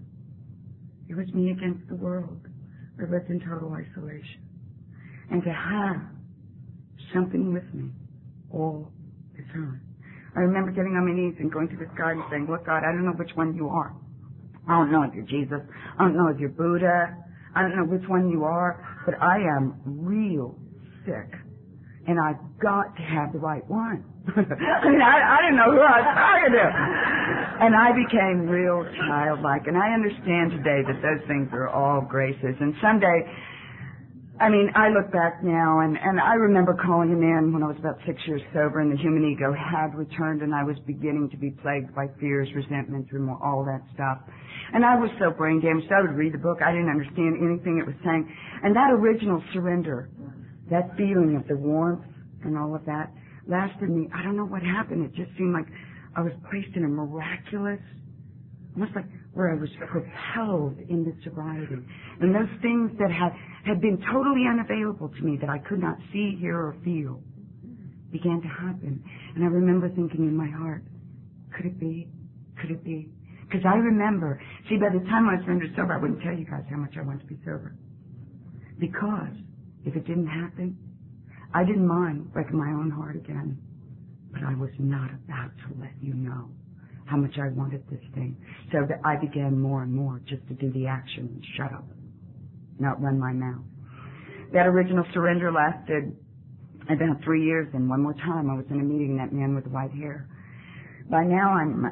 It was me against the world. I lived in total isolation. And to have something with me all the time. I remember getting on my knees and going to this God and saying, look, God, I don't know which one you are. I don't know if you're Jesus. I don't know if you're Buddha. I don't know which one you are, but I am real sick. And I've got to have the right one. I mean, I didn't know who I was talking to. And I became real childlike. And I understand today that those things are all graces. And someday, I mean, I look back now, and I remember calling him in when I was about 6 years sober, and the human ego had returned, and I was beginning to be plagued by fears, resentment, remorse, all that stuff. And I was so brain damaged, I would read the book, I didn't understand anything it was saying. And that original surrender, that feeling of the warmth and all of that, lasted me, I don't know what happened, it just seemed like I was placed in a miraculous, almost like where I was propelled into sobriety. And those things that had been totally unavailable to me, that I could not see, hear, or feel, began to happen. And I remember thinking in my heart, could it be? Could it be? Because I remember, see, by the time I was rendered sober, I wouldn't tell you guys how much I wanted to be sober. Because if it didn't happen, I didn't mind breaking my own heart again. But I was not about to let you know how much I wanted this thing. So that I began more and more just to do the action and shut up, not run my mouth. That original surrender lasted about 3 years, and one more time I was in a meeting, that man with the white hair. By now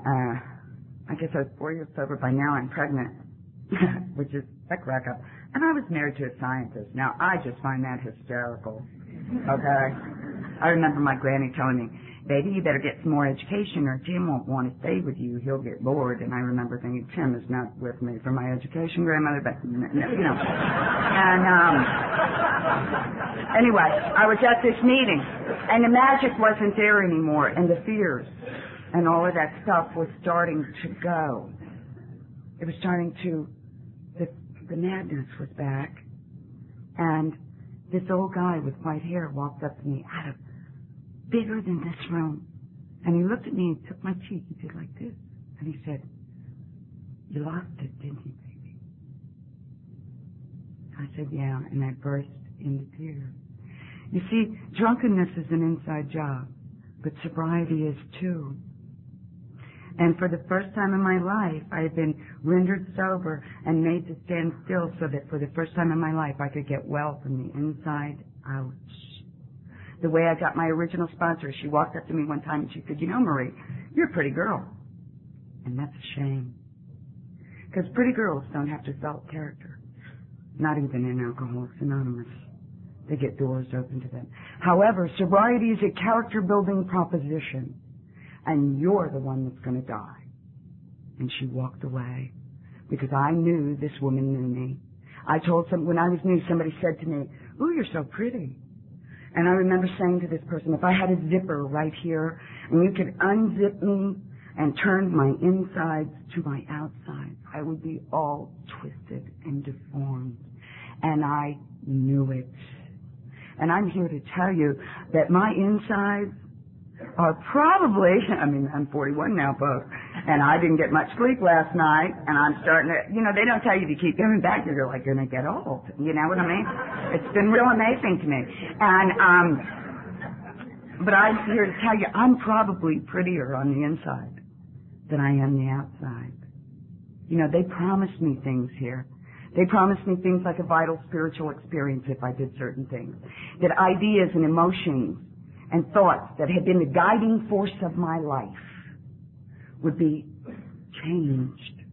I guess I was 4 years sober. By now I'm pregnant, which is a crack up. And I was married to a scientist. Now I just find that hysterical. Okay? I remember my granny telling me, baby, you better get some more education or Tim won't want to stay with you. He'll get bored. And I remember thinking, Tim is not with me for my education, grandmother, but, you know. And, anyway, I was at this meeting, and the magic wasn't there anymore, and the fears and all of that stuff was starting to go. It was starting to, the madness was back. And this old guy with white hair walked up to me out of bigger than this room. And he looked at me and took my cheek. He did like this. And he said, you lost it, didn't you, baby? I said, yeah. And I burst into tears. You see, drunkenness is an inside job, but sobriety is too. And for the first time in my life, I had been rendered sober and made to stand still so that for the first time in my life, I could get well from the inside out. The way I got my original sponsor, she walked up to me one time and she said, you know, Marie, you're a pretty girl. And that's a shame. Because pretty girls don't have to develop character. Not even in Alcoholics Anonymous. They get doors open to them. However, sobriety is a character-building proposition. And you're the one that's going to die. And she walked away. Because I knew this woman knew me. I told when I was new, somebody said to me, ooh, you're so pretty. And I remember saying to this person, if I had a zipper right here, and you could unzip me and turn my insides to my outsides, I would be all twisted and deformed. And I knew it. And I'm here to tell you that my insides are probably, I mean, I'm 41 now, folks, and I didn't get much sleep last night, and I'm starting to, you know, they don't tell you to keep coming back, you're like, you're going to get old, you know what I mean? It's been real amazing to me. And, but I'm here to tell you, I'm probably prettier on the inside than I am the outside. You know, they promised me things here. They promised me things like a vital spiritual experience if I did certain things. That ideas and emotions and thoughts that had been the guiding force of my life would be changed.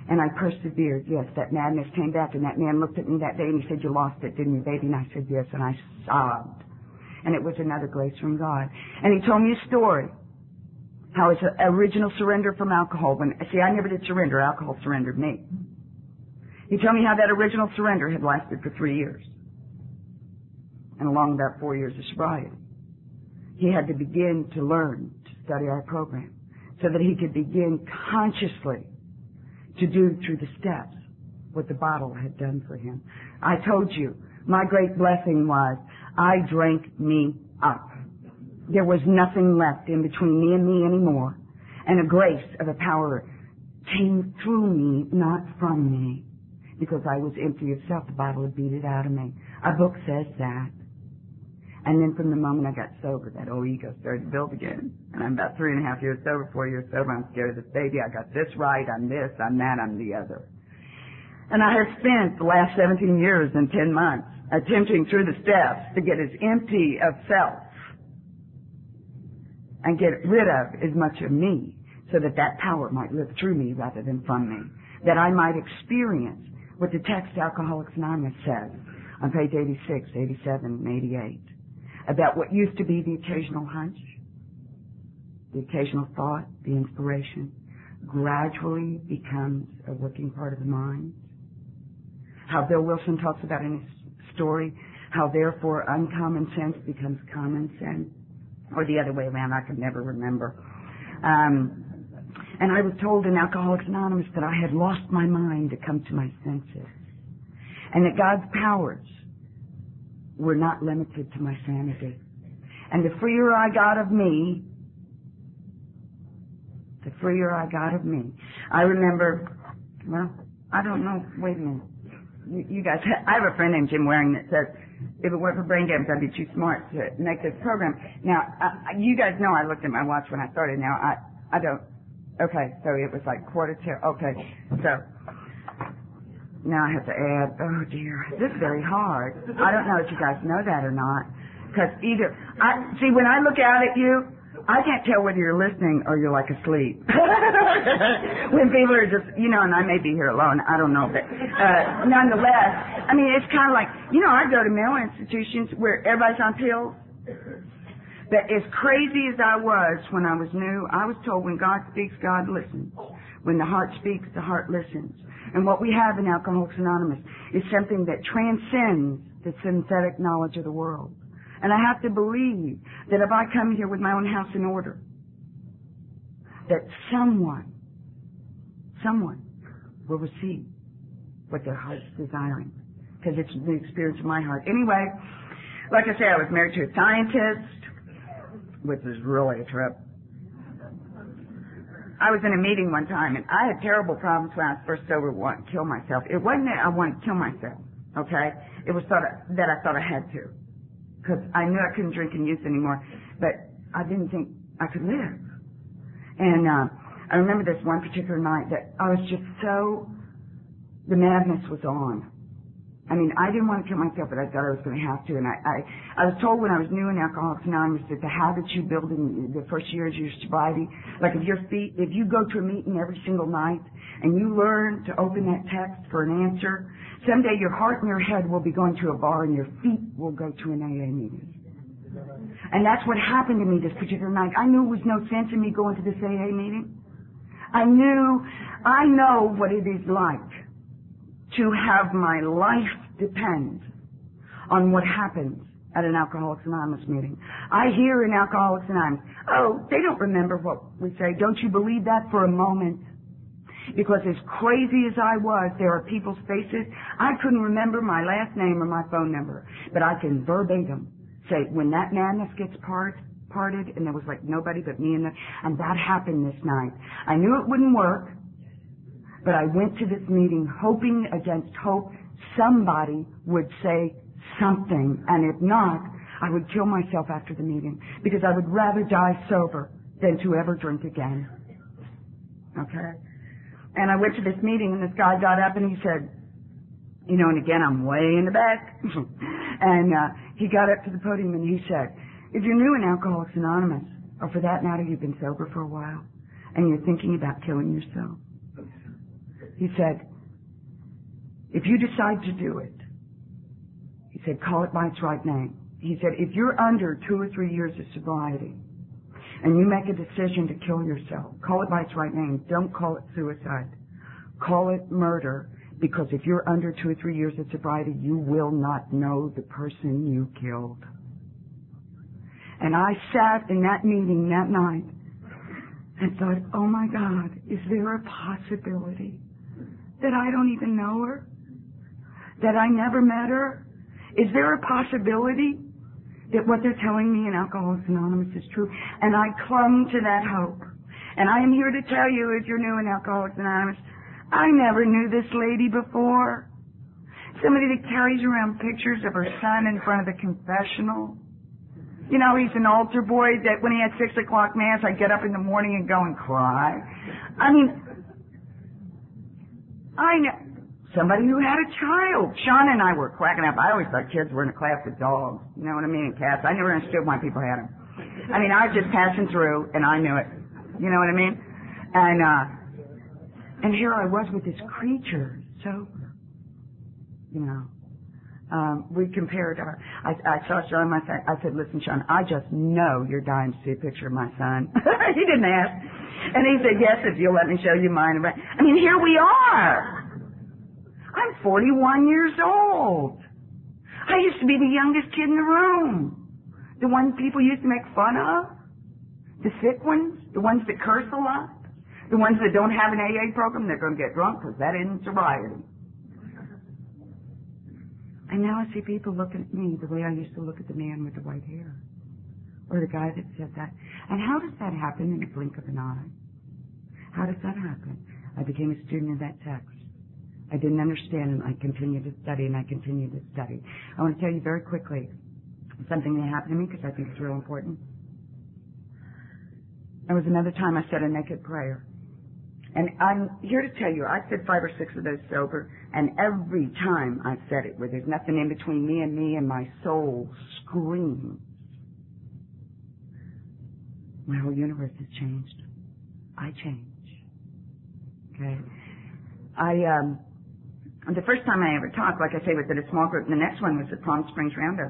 And I persevered. Yes, that madness came back, and that man looked at me that day and he said, "You lost it, didn't you, baby?" And I said, "Yes," and I sobbed. And it was another grace from God. And he told me a story, how his original surrender from alcohol, I never did surrender, alcohol surrendered me. He told me how that original surrender had lasted for 3 years. And along about 4 years of sobriety. He had to begin to learn to study our program so that he could begin consciously to do through the steps what the bottle had done for him. I told you, my great blessing was I drank me up. There was nothing left in between me and me anymore. And a grace of a power came through me, not from me. Because I was empty of self, the bottle had beat it out of me. Our book says that. And then from the moment I got sober, that old ego started to build again. And I'm about 3.5 years sober, 4 years sober. I'm scared of this baby. I got this right. I'm this, I'm that, I'm the other. And I have spent the last 17 years and 10 months attempting through the steps to get as empty of self and get rid of as much of me so that that power might live through me rather than from me. That I might experience what the text Alcoholics Anonymous says on page 86, 87, and 88. About what used to be the occasional hunch, the occasional thought, the inspiration, gradually becomes a working part of the mind. How Bill Wilson talks about in his story, how therefore uncommon sense becomes common sense, or the other way around, I can never remember. And I was told in Alcoholics Anonymous that I had lost my mind to come to my senses, and that God's powers were not limited to my sanity. And the freer I got of me, I remember, well, I don't know, wait a minute. You guys, I have a friend named Jim Waring that says, if it weren't for brain damage, I'd be too smart to make this program. Now, you guys know I looked at my watch when I started. Now, I don't, okay, so it was like 1:45, okay, so now I have to add, oh dear, this is very hard. I don't know if you guys know that or not. Because see, when I look out at you, I can't tell whether you're listening or you're like asleep. When people are just, and I may be here alone, I don't know, but nonetheless, I mean, it's kind of like, I go to mental institutions where everybody's on pills. But as crazy as I was when I was new, I was told when God speaks, God listens. When the heart speaks, the heart listens. And what we have in Alcoholics Anonymous is something that transcends the synthetic knowledge of the world. And I have to believe that if I come here with my own house in order, that someone will receive what their heart's desiring. Because it's the experience of my heart. Anyway, like I say, I was married to a scientist, which is really a trip. I was in a meeting one time, and I had terrible problems when I was first sober, wanting to kill myself. It wasn't that I wanted to kill myself, okay? It was that I thought I had to. Because I knew I couldn't drink and use anymore, but I didn't think I could live. And I remember this one particular night that I was just the madness was on. I mean, I didn't want to kill myself, but I thought I was going to have to. And I was told when I was new in Alcoholics Anonymous that the habits you build in the first years of your sobriety, like if you go to a meeting every single night and you learn to open that text for an answer, someday your heart and your head will be going to a bar and your feet will go to an AA meeting. And that's what happened to me this particular night. I knew there was no sense in me going to this AA meeting. I know what it is like to have my life depend on what happens at an Alcoholics Anonymous meeting. I hear in Alcoholics Anonymous, oh, they don't remember what we say. Don't you believe that for a moment? Because as crazy as I was, there are people's faces. I couldn't remember my last name or my phone number, but I can verbatim say, when that madness gets parted, and there was like nobody but me and that happened this night. I knew it wouldn't work, but I went to this meeting hoping against hope somebody would say something, and if not, I would kill myself after the meeting, because I would rather die sober than to ever drink again. Okay? And I went to this meeting, and this guy got up and he said, and again, I'm way in the back, and he got up to the podium and he said, if you're new in Alcoholics Anonymous, or for that matter, you've been sober for a while, and you're thinking about killing yourself, He said, if you decide to do it, he said, call it by its right name. He said, if you're under 2 or 3 years of sobriety and you make a decision to kill yourself, call it by its right name. Don't call it suicide. Call it murder, because if you're under 2 or 3 years of sobriety, you will not know the person you killed. And I sat in that meeting that night and thought, oh my God, is there a possibility that I don't even know her? That I never met her? Is there a possibility that what they're telling me in Alcoholics Anonymous is true? And I clung to that hope. And I am here to tell you, if you're new in Alcoholics Anonymous, I never knew this lady before. Somebody that carries around pictures of her son in front of the confessional. You know, he's an altar boy that when he had 6 o'clock Mass, I'd get up in the morning and go and cry. I mean, I know somebody who had a child. Sean and I were cracking up. I always thought kids were in a class with dogs. You know what I mean? And cats. I never understood why people had them. I mean, I was just passing through, and I knew it. You know what I mean? And here I was with this creature, sober. You know. We compared our, I saw Sean, I said, listen, Sean, I just know you're dying to see a picture of my son. He didn't ask. And he said, yes, if you'll let me show you mine. I mean, here we are. I'm 41 years old. I used to be the youngest kid in the room. The one people used to make fun of. The sick ones. The ones that curse a lot. The ones that don't have an AA program, they're going to get drunk because that isn't sobriety. And now I see people looking at me the way I used to look at the man with the white hair. Or the guy that said that. And how does that happen in the blink of an eye? How does that happen? I became a student of that text. I didn't understand, and I continued to study, and I continued to study. I want to tell you very quickly something that happened to me, because I think it's real important. There was another time I said a naked prayer. And I'm here to tell you, I said 5 or 6 of those sober, and every time I said it, where there's nothing in between me and my soul screams, my whole universe has changed. I change. Okay? The first time I ever talked, like I say, was at a small group, and the next one was at Palm Springs Roundup.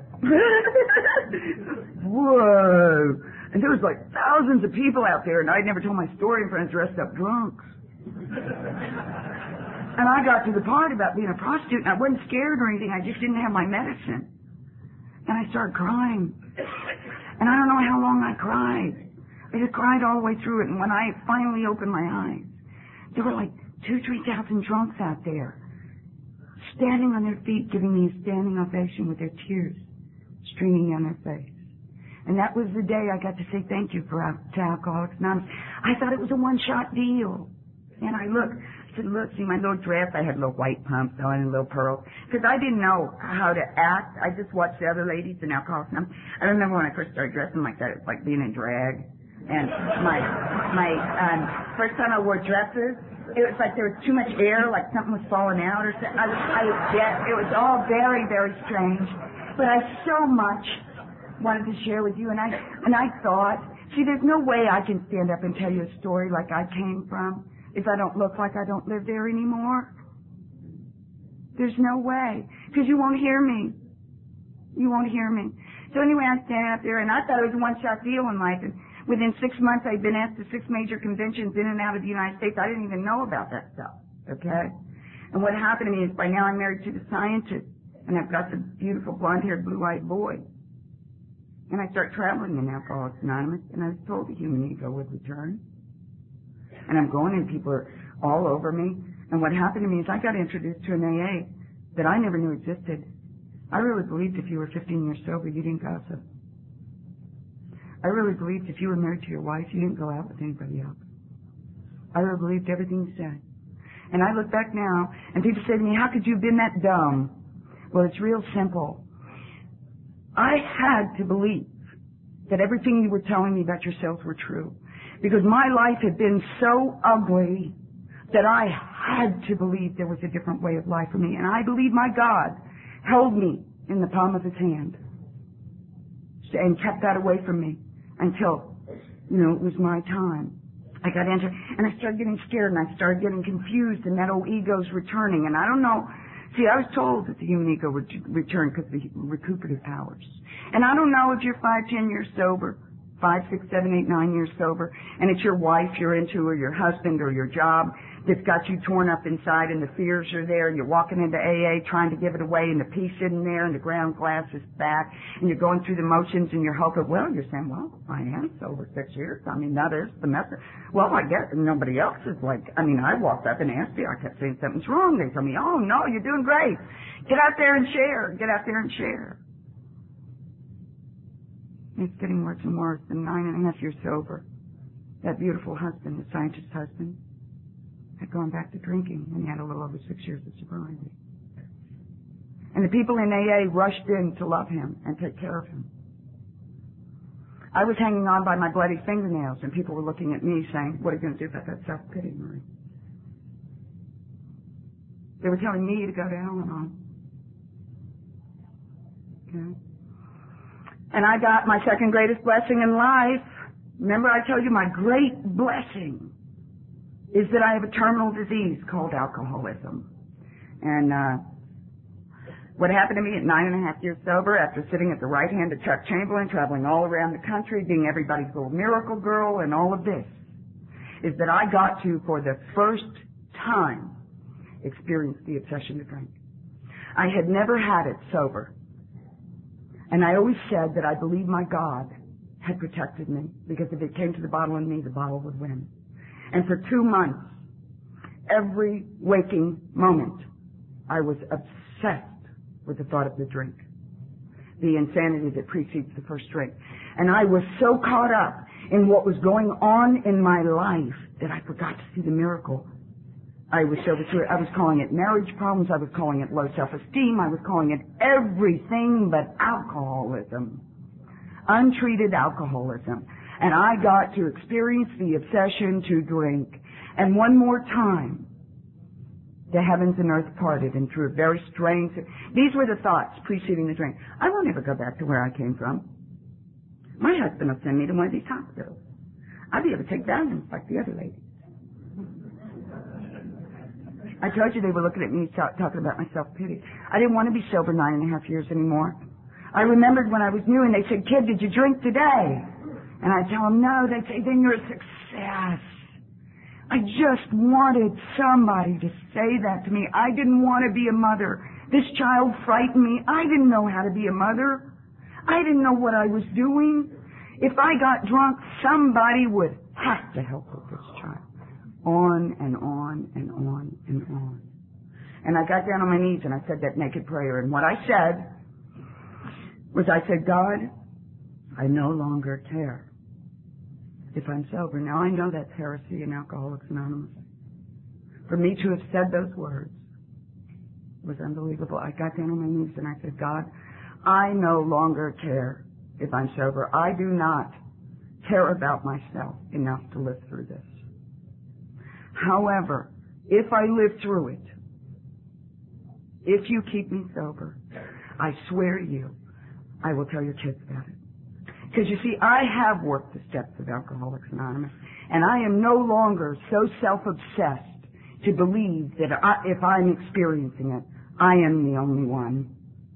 Whoa! And there was like thousands of people out there, and I'd never told my story in front of dressed up drunks. And I got to the part about being a prostitute, and I wasn't scared or anything. I just didn't have my medicine. And I started crying. And I don't know how long I cried. I just cried all the way through it. And when I finally opened my eyes, there were like 2,000-3,000 drunks out there, standing on their feet, giving me a standing ovation with their tears streaming down their face. And that was the day I got to say thank you to Alcoholics Anonymous. I thought it was a one-shot deal. And I said, look, see my little dress? I had little white pumps on and little pearls. Because I didn't know how to act. I just watched the other ladies in Alcoholics Anonymous. I remember when I first started dressing like that, it was like being in drag. And my first time I wore dresses, it was like there was too much air, like something was falling out or something. It was all very, very strange. But I so much wanted to share with you, and I thought, see, there's no way I can stand up and tell you a story like I came from if I don't look like I don't live there anymore. There's no way, because you won't hear me. You won't hear me. So anyway, I'm standing up there, and I thought it was a one-shot deal in life, and within 6 months, I'd been asked to 6 major conventions in and out of the United States. I didn't even know about that stuff, okay? And what happened to me is by now I'm married to the scientist, and I've got the beautiful blonde-haired, blue-eyed boy. And I start traveling in Alcoholics Anonymous, and I was told the human ego would return. And I'm going, and people are all over me. And what happened to me is I got introduced to an AA that I never knew existed. I really believed if you were 15 years sober, you didn't gossip. I really believed if you were married to your wife, you didn't go out with anybody else. I really believed everything you said. And I look back now, and people say to me, how could you have been that dumb? Well, it's real simple. I had to believe that everything you were telling me about yourself were true. Because my life had been so ugly that I had to believe there was a different way of life for me. And I believe my God held me in the palm of his hand and kept that away from me until, it was my time. I got into it, and I started getting scared, and I started getting confused, and that old ego's returning, and I don't know. See, I was told that the human ego would return because of the recuperative powers. And I don't know if you're 5, 10 years sober, 5, 6, 7, 8, 9 years sober, and it's your wife you're into, or your husband, or your job that's got you torn up inside, and the fears are there, and you're walking into AA trying to give it away, and the peace isn't there, and the ground glass is back, and you're going through the motions, and you're hoping, well, you're saying, well, I am sober 6 years. I mean, now there's the method. Well, I guess nobody else is like, I mean, I walked up and asked you, I kept saying something's wrong. They told me, oh, no, you're doing great. Get out there and share. Get out there and share. It's getting worse and worse. And 9.5 years sober. That beautiful husband, the scientist husband, had gone back to drinking, and he had a little over 6 years of sobriety. And the people in AA rushed in to love him and take care of him. I was hanging on by my bloody fingernails, and people were looking at me saying, what are you going to do about that self-pity, Marie? They were telling me to go to Al-Anon. Okay? And I got my second greatest blessing in life. Remember I told you my great blessing is that I have a terminal disease called alcoholism. And what happened to me at 9.5 years sober, after sitting at the right hand of Chuck Chamberlain, traveling all around the country, being everybody's little miracle girl and all of this, is that I got to, for the first time, experience the obsession to drink. I had never had it sober. And I always said that I believed my God had protected me, because if it came to the bottle in me, the bottle would win. And for 2 months, every waking moment, I was obsessed with the thought of the drink, the insanity that precedes the first drink. And I was so caught up in what was going on in my life that I forgot to see the miracle. I was calling it marriage problems, I was calling it low self-esteem, I was calling it everything but alcoholism. Untreated alcoholism. And I got to experience the obsession to drink. And one more time, the heavens and earth parted, and through a very strange... These were the thoughts preceding the drink. I won't ever go back to where I came from. My husband will send me to one of these hospitals. I'll be able to take Valium like the other lady. I told you they were looking at me talking about my self-pity. I didn't want to be sober 9.5 years anymore. I remembered when I was new and they said, kid, did you drink today? And I'd tell them, no. They'd say, then you're a success. I just wanted somebody to say that to me. I didn't want to be a mother. This child frightened me. I didn't know how to be a mother. I didn't know what I was doing. If I got drunk, somebody would have to help with this child. On and on and on and on. And I got down on my knees and I said that naked prayer. And what I said was, I said, God, I no longer care if I'm sober. Now I know that's heresy in Alcoholics Anonymous. For me to have said those words was unbelievable. I got down on my knees and I said, God, I no longer care if I'm sober. I do not care about myself enough to live through this. However, if I live through it, if you keep me sober, I swear to you, I will tell your kids about it. Because you see, I have worked the steps of Alcoholics Anonymous, and I am no longer so self-obsessed to believe that if I'm experiencing it, I am the only one.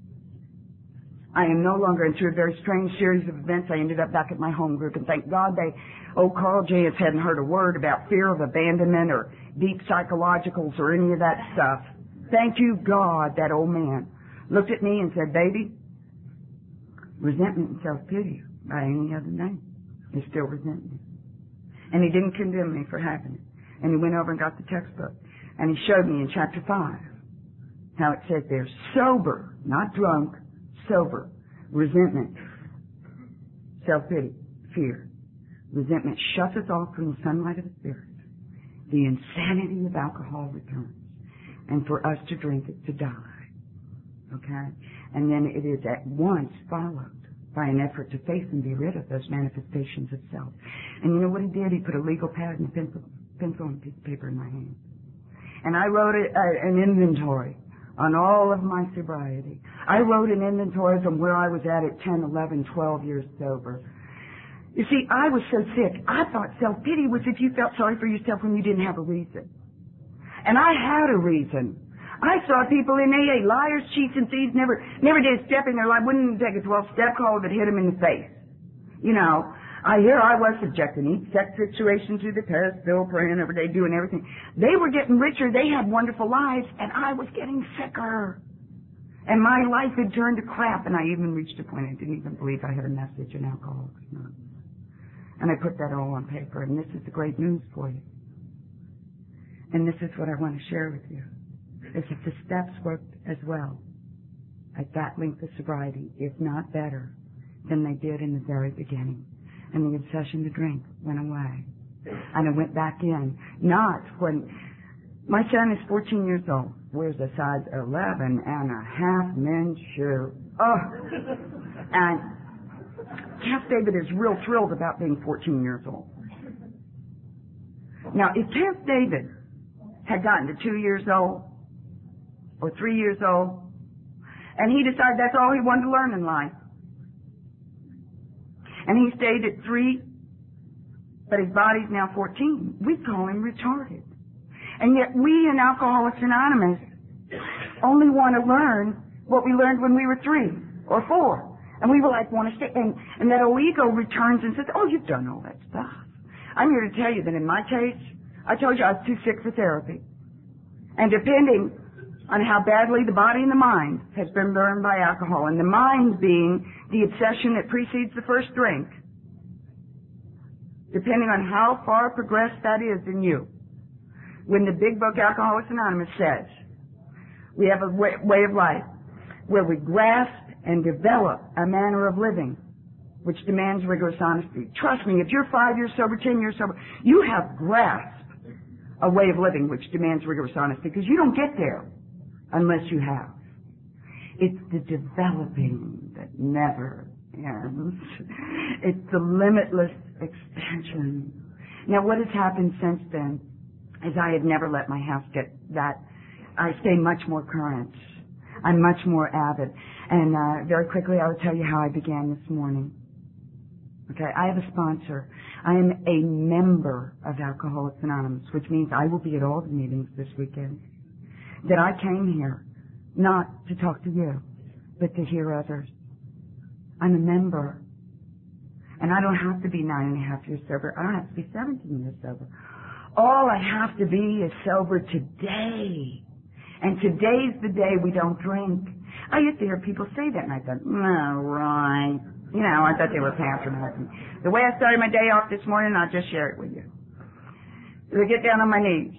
I am no longer, and through a very strange series of events, I ended up back at my home group, and thank God Carl J.S. hadn't heard a word about fear of abandonment or deep psychologicals or any of that stuff. Thank you, God, that old man looked at me and said, baby, resentment and self-pity by any other name is still resentment. And he didn't condemn me for having it. And he went over and got the textbook. And he showed me in chapter 5 how it said there, sober, not drunk, sober, resentment, self-pity, fear. Resentment shuts us off from the sunlight of the Spirit. The insanity of alcohol returns. And for us to drink it, to die. Okay? And then it is at once followed by an effort to face and be rid of those manifestations of self. And you know what he did? He put a legal pad and a pencil and a piece of paper in my hand. And I wrote an inventory on all of my sobriety. I wrote an inventory from where I was at 10, 11, 12 years sober. You see, I was so sick. I thought self-pity was if you felt sorry for yourself when you didn't have a reason. And I had a reason. I saw people in AA, liars, cheats, and thieves, never did a step in their life, wouldn't even take a 12-step call if it hit them in the face. You know, I was subjected to each sex situation through the test, still praying every day, doing everything. They were getting richer, they had wonderful lives, and I was getting sicker. And my life had turned to crap, and I even reached a point I didn't even believe I had a message in Alcoholics Anonymous. And I put that all on paper, and this is the great news for you. And this is what I want to share with you, is that the steps worked as well at that length of sobriety, if not better, than they did in the very beginning. And the obsession to drink went away. And I went back in, not when... My son is 14 years old, wears a size 11 and a half men's shoe. Oh! And Cass David is real thrilled about being 14 years old. Now, if Cass David had gotten to 2 years old or 3 years old, and he decided that's all he wanted to learn in life, and he stayed at 3, but his body's now 14, we'd call him retarded. And yet we in Alcoholics Anonymous only want to learn what we learned when we were 3 or 4. And we will want to stay. And that old ego returns and says, oh, you've done all that stuff. I'm here to tell you that in my case, I told you I was too sick for therapy. And depending on how badly the body and the mind has been burned by alcohol, and the mind being the obsession that precedes the first drink, depending on how far progressed that is in you, when the big book Alcoholics Anonymous says we have a way of life where we grasp and develop a manner of living which demands rigorous honesty. Trust me, if you're 5 years sober, 10 years sober, you have grasped a way of living which demands rigorous honesty, because you don't get there unless you have. It's the developing that never ends. It's the limitless expansion. Now, what has happened since then is I have never let my house get that. I stay much more current. I'm much more avid. And very quickly, I will tell you how I began this morning. Okay, I have a sponsor. I am a member of Alcoholics Anonymous, which means I will be at all the meetings this weekend. That I came here not to talk to you, but to hear others. I'm a member. And I don't have to be 9.5 years sober. I don't have to be 17 years sober. All I have to be is sober today. And today's the day we don't drink. I used to hear people say that, and I thought, oh, right. You know, I thought they were patronizing. The way I started my day off this morning, I'll just share it with you. So I get down on my knees.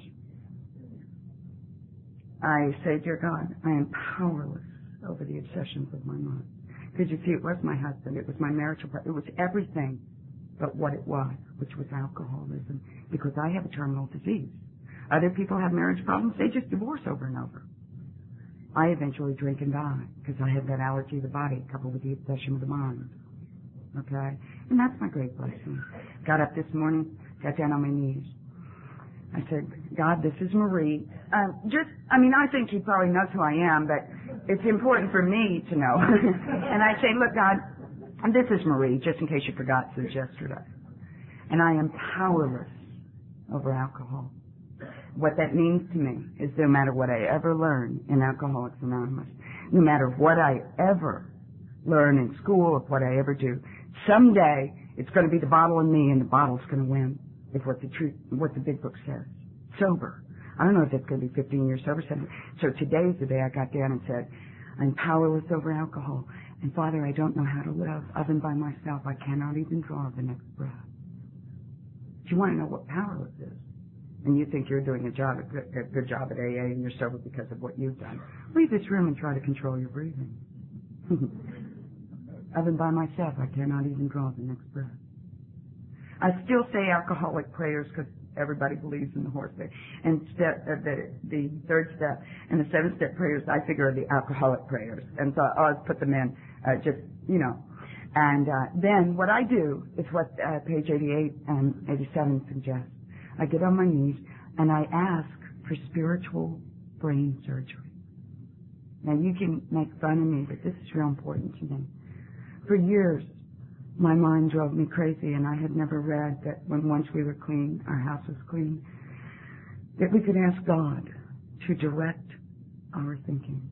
I say, dear God, I am powerless over the obsessions of my mind. Because you see, it was my husband, it was my marital partner, it was everything but what it was, which was alcoholism, because I have a terminal disease. Other people have marriage problems, they just divorce over and over. I eventually drink and die, because I have that allergy of the body coupled with the obsession of the mind. Okay? And that's my great blessing. Got up this morning, got down on my knees. I said, God, this is Marie. I think he probably knows who I am, but it's important for me to know. And I say, look, God, this is Marie, just in case you forgot since yesterday. And I am powerless over alcohol. What that means to me is no matter what I ever learn in Alcoholics Anonymous, no matter what I ever learn in school or what I ever do, someday it's going to be the bottle and me, and the bottle's going to win. If what the big book says. Sober. I don't know if it's going to be 15 years sober. So today's the day I got down and said, I'm powerless over alcohol. And Father, I don't know how to live other than by myself. I cannot even draw the next breath. Do you want to know what powerless is? And you think you're doing a good job at AA and you're sober because of what you've done. Leave this room and try to control your breathing. Other than by myself, I cannot even draw the next breath. I still say alcoholic prayers because everybody believes in the horse faith. And the third step and the 7th-step prayers, I figure, are the alcoholic prayers. And so I always put them in, And then what I do is what page 88 and 87 suggest. I get on my knees and I ask for spiritual brain surgery. Now you can make fun of me, but this is real important to me. For years, my mind drove me crazy, and I had never read that when once we were clean, our house was clean, that we could ask God to direct our thinking.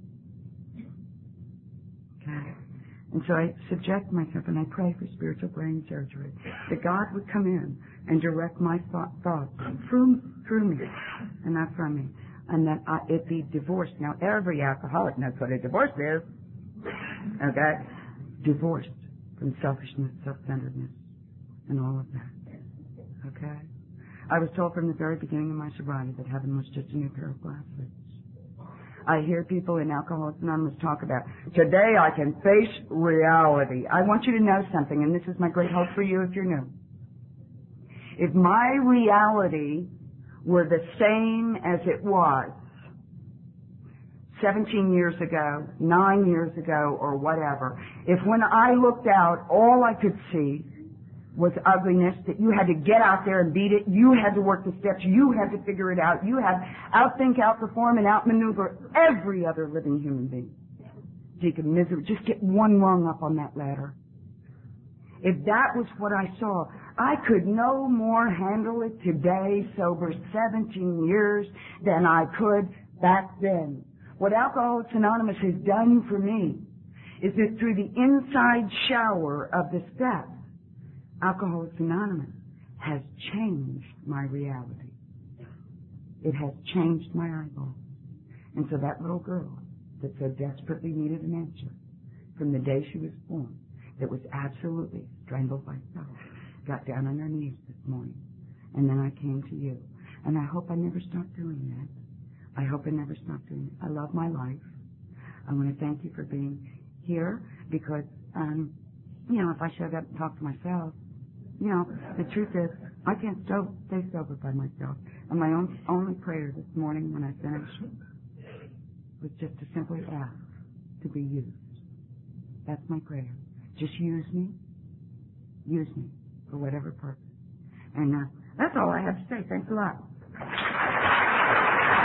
Okay? And so I subject myself and I pray for spiritual brain surgery, that God would come in and direct my thoughts through me and not from me, and that it be divorced. Now, every alcoholic knows what a divorce is. Okay? Divorced from selfishness, self-centeredness, and all of that. Okay? I was told from the very beginning of my sobriety that heaven was just a new pair of glasses. I hear people in Alcoholics Anonymous talk about, today I can face reality. I want you to know something, and this is my great hope for you if you're new. If my reality were the same as it was 17 years ago, 9 years ago, or whatever, if when I looked out, all I could see was ugliness, that you had to get out there and beat it, you had to work the steps, you had to figure it out, you had to outthink, outperform, and outmaneuver every other living human being. So you could just get one rung up on that ladder. If that was what I saw, I could no more handle it today, sober 17 years, than I could back then. What Alcoholics Anonymous has done for me is that through the inside shower of the steps, Alcoholics Anonymous has changed my reality. It has changed my eyeball. And so that little girl that so desperately needed an answer from the day she was born, that was absolutely strangled by self, got down on her knees this morning. And then I came to you. And I hope I never stop doing that. I hope I never stop doing it. I love my life. I want to thank you for being here because, if I showed up and talked to myself, the truth is, I can't stay sober by myself. And my only prayer this morning when I finished was just to simply ask to be used. That's my prayer. Just use me for whatever purpose. And that's all I have to say. Thanks a lot.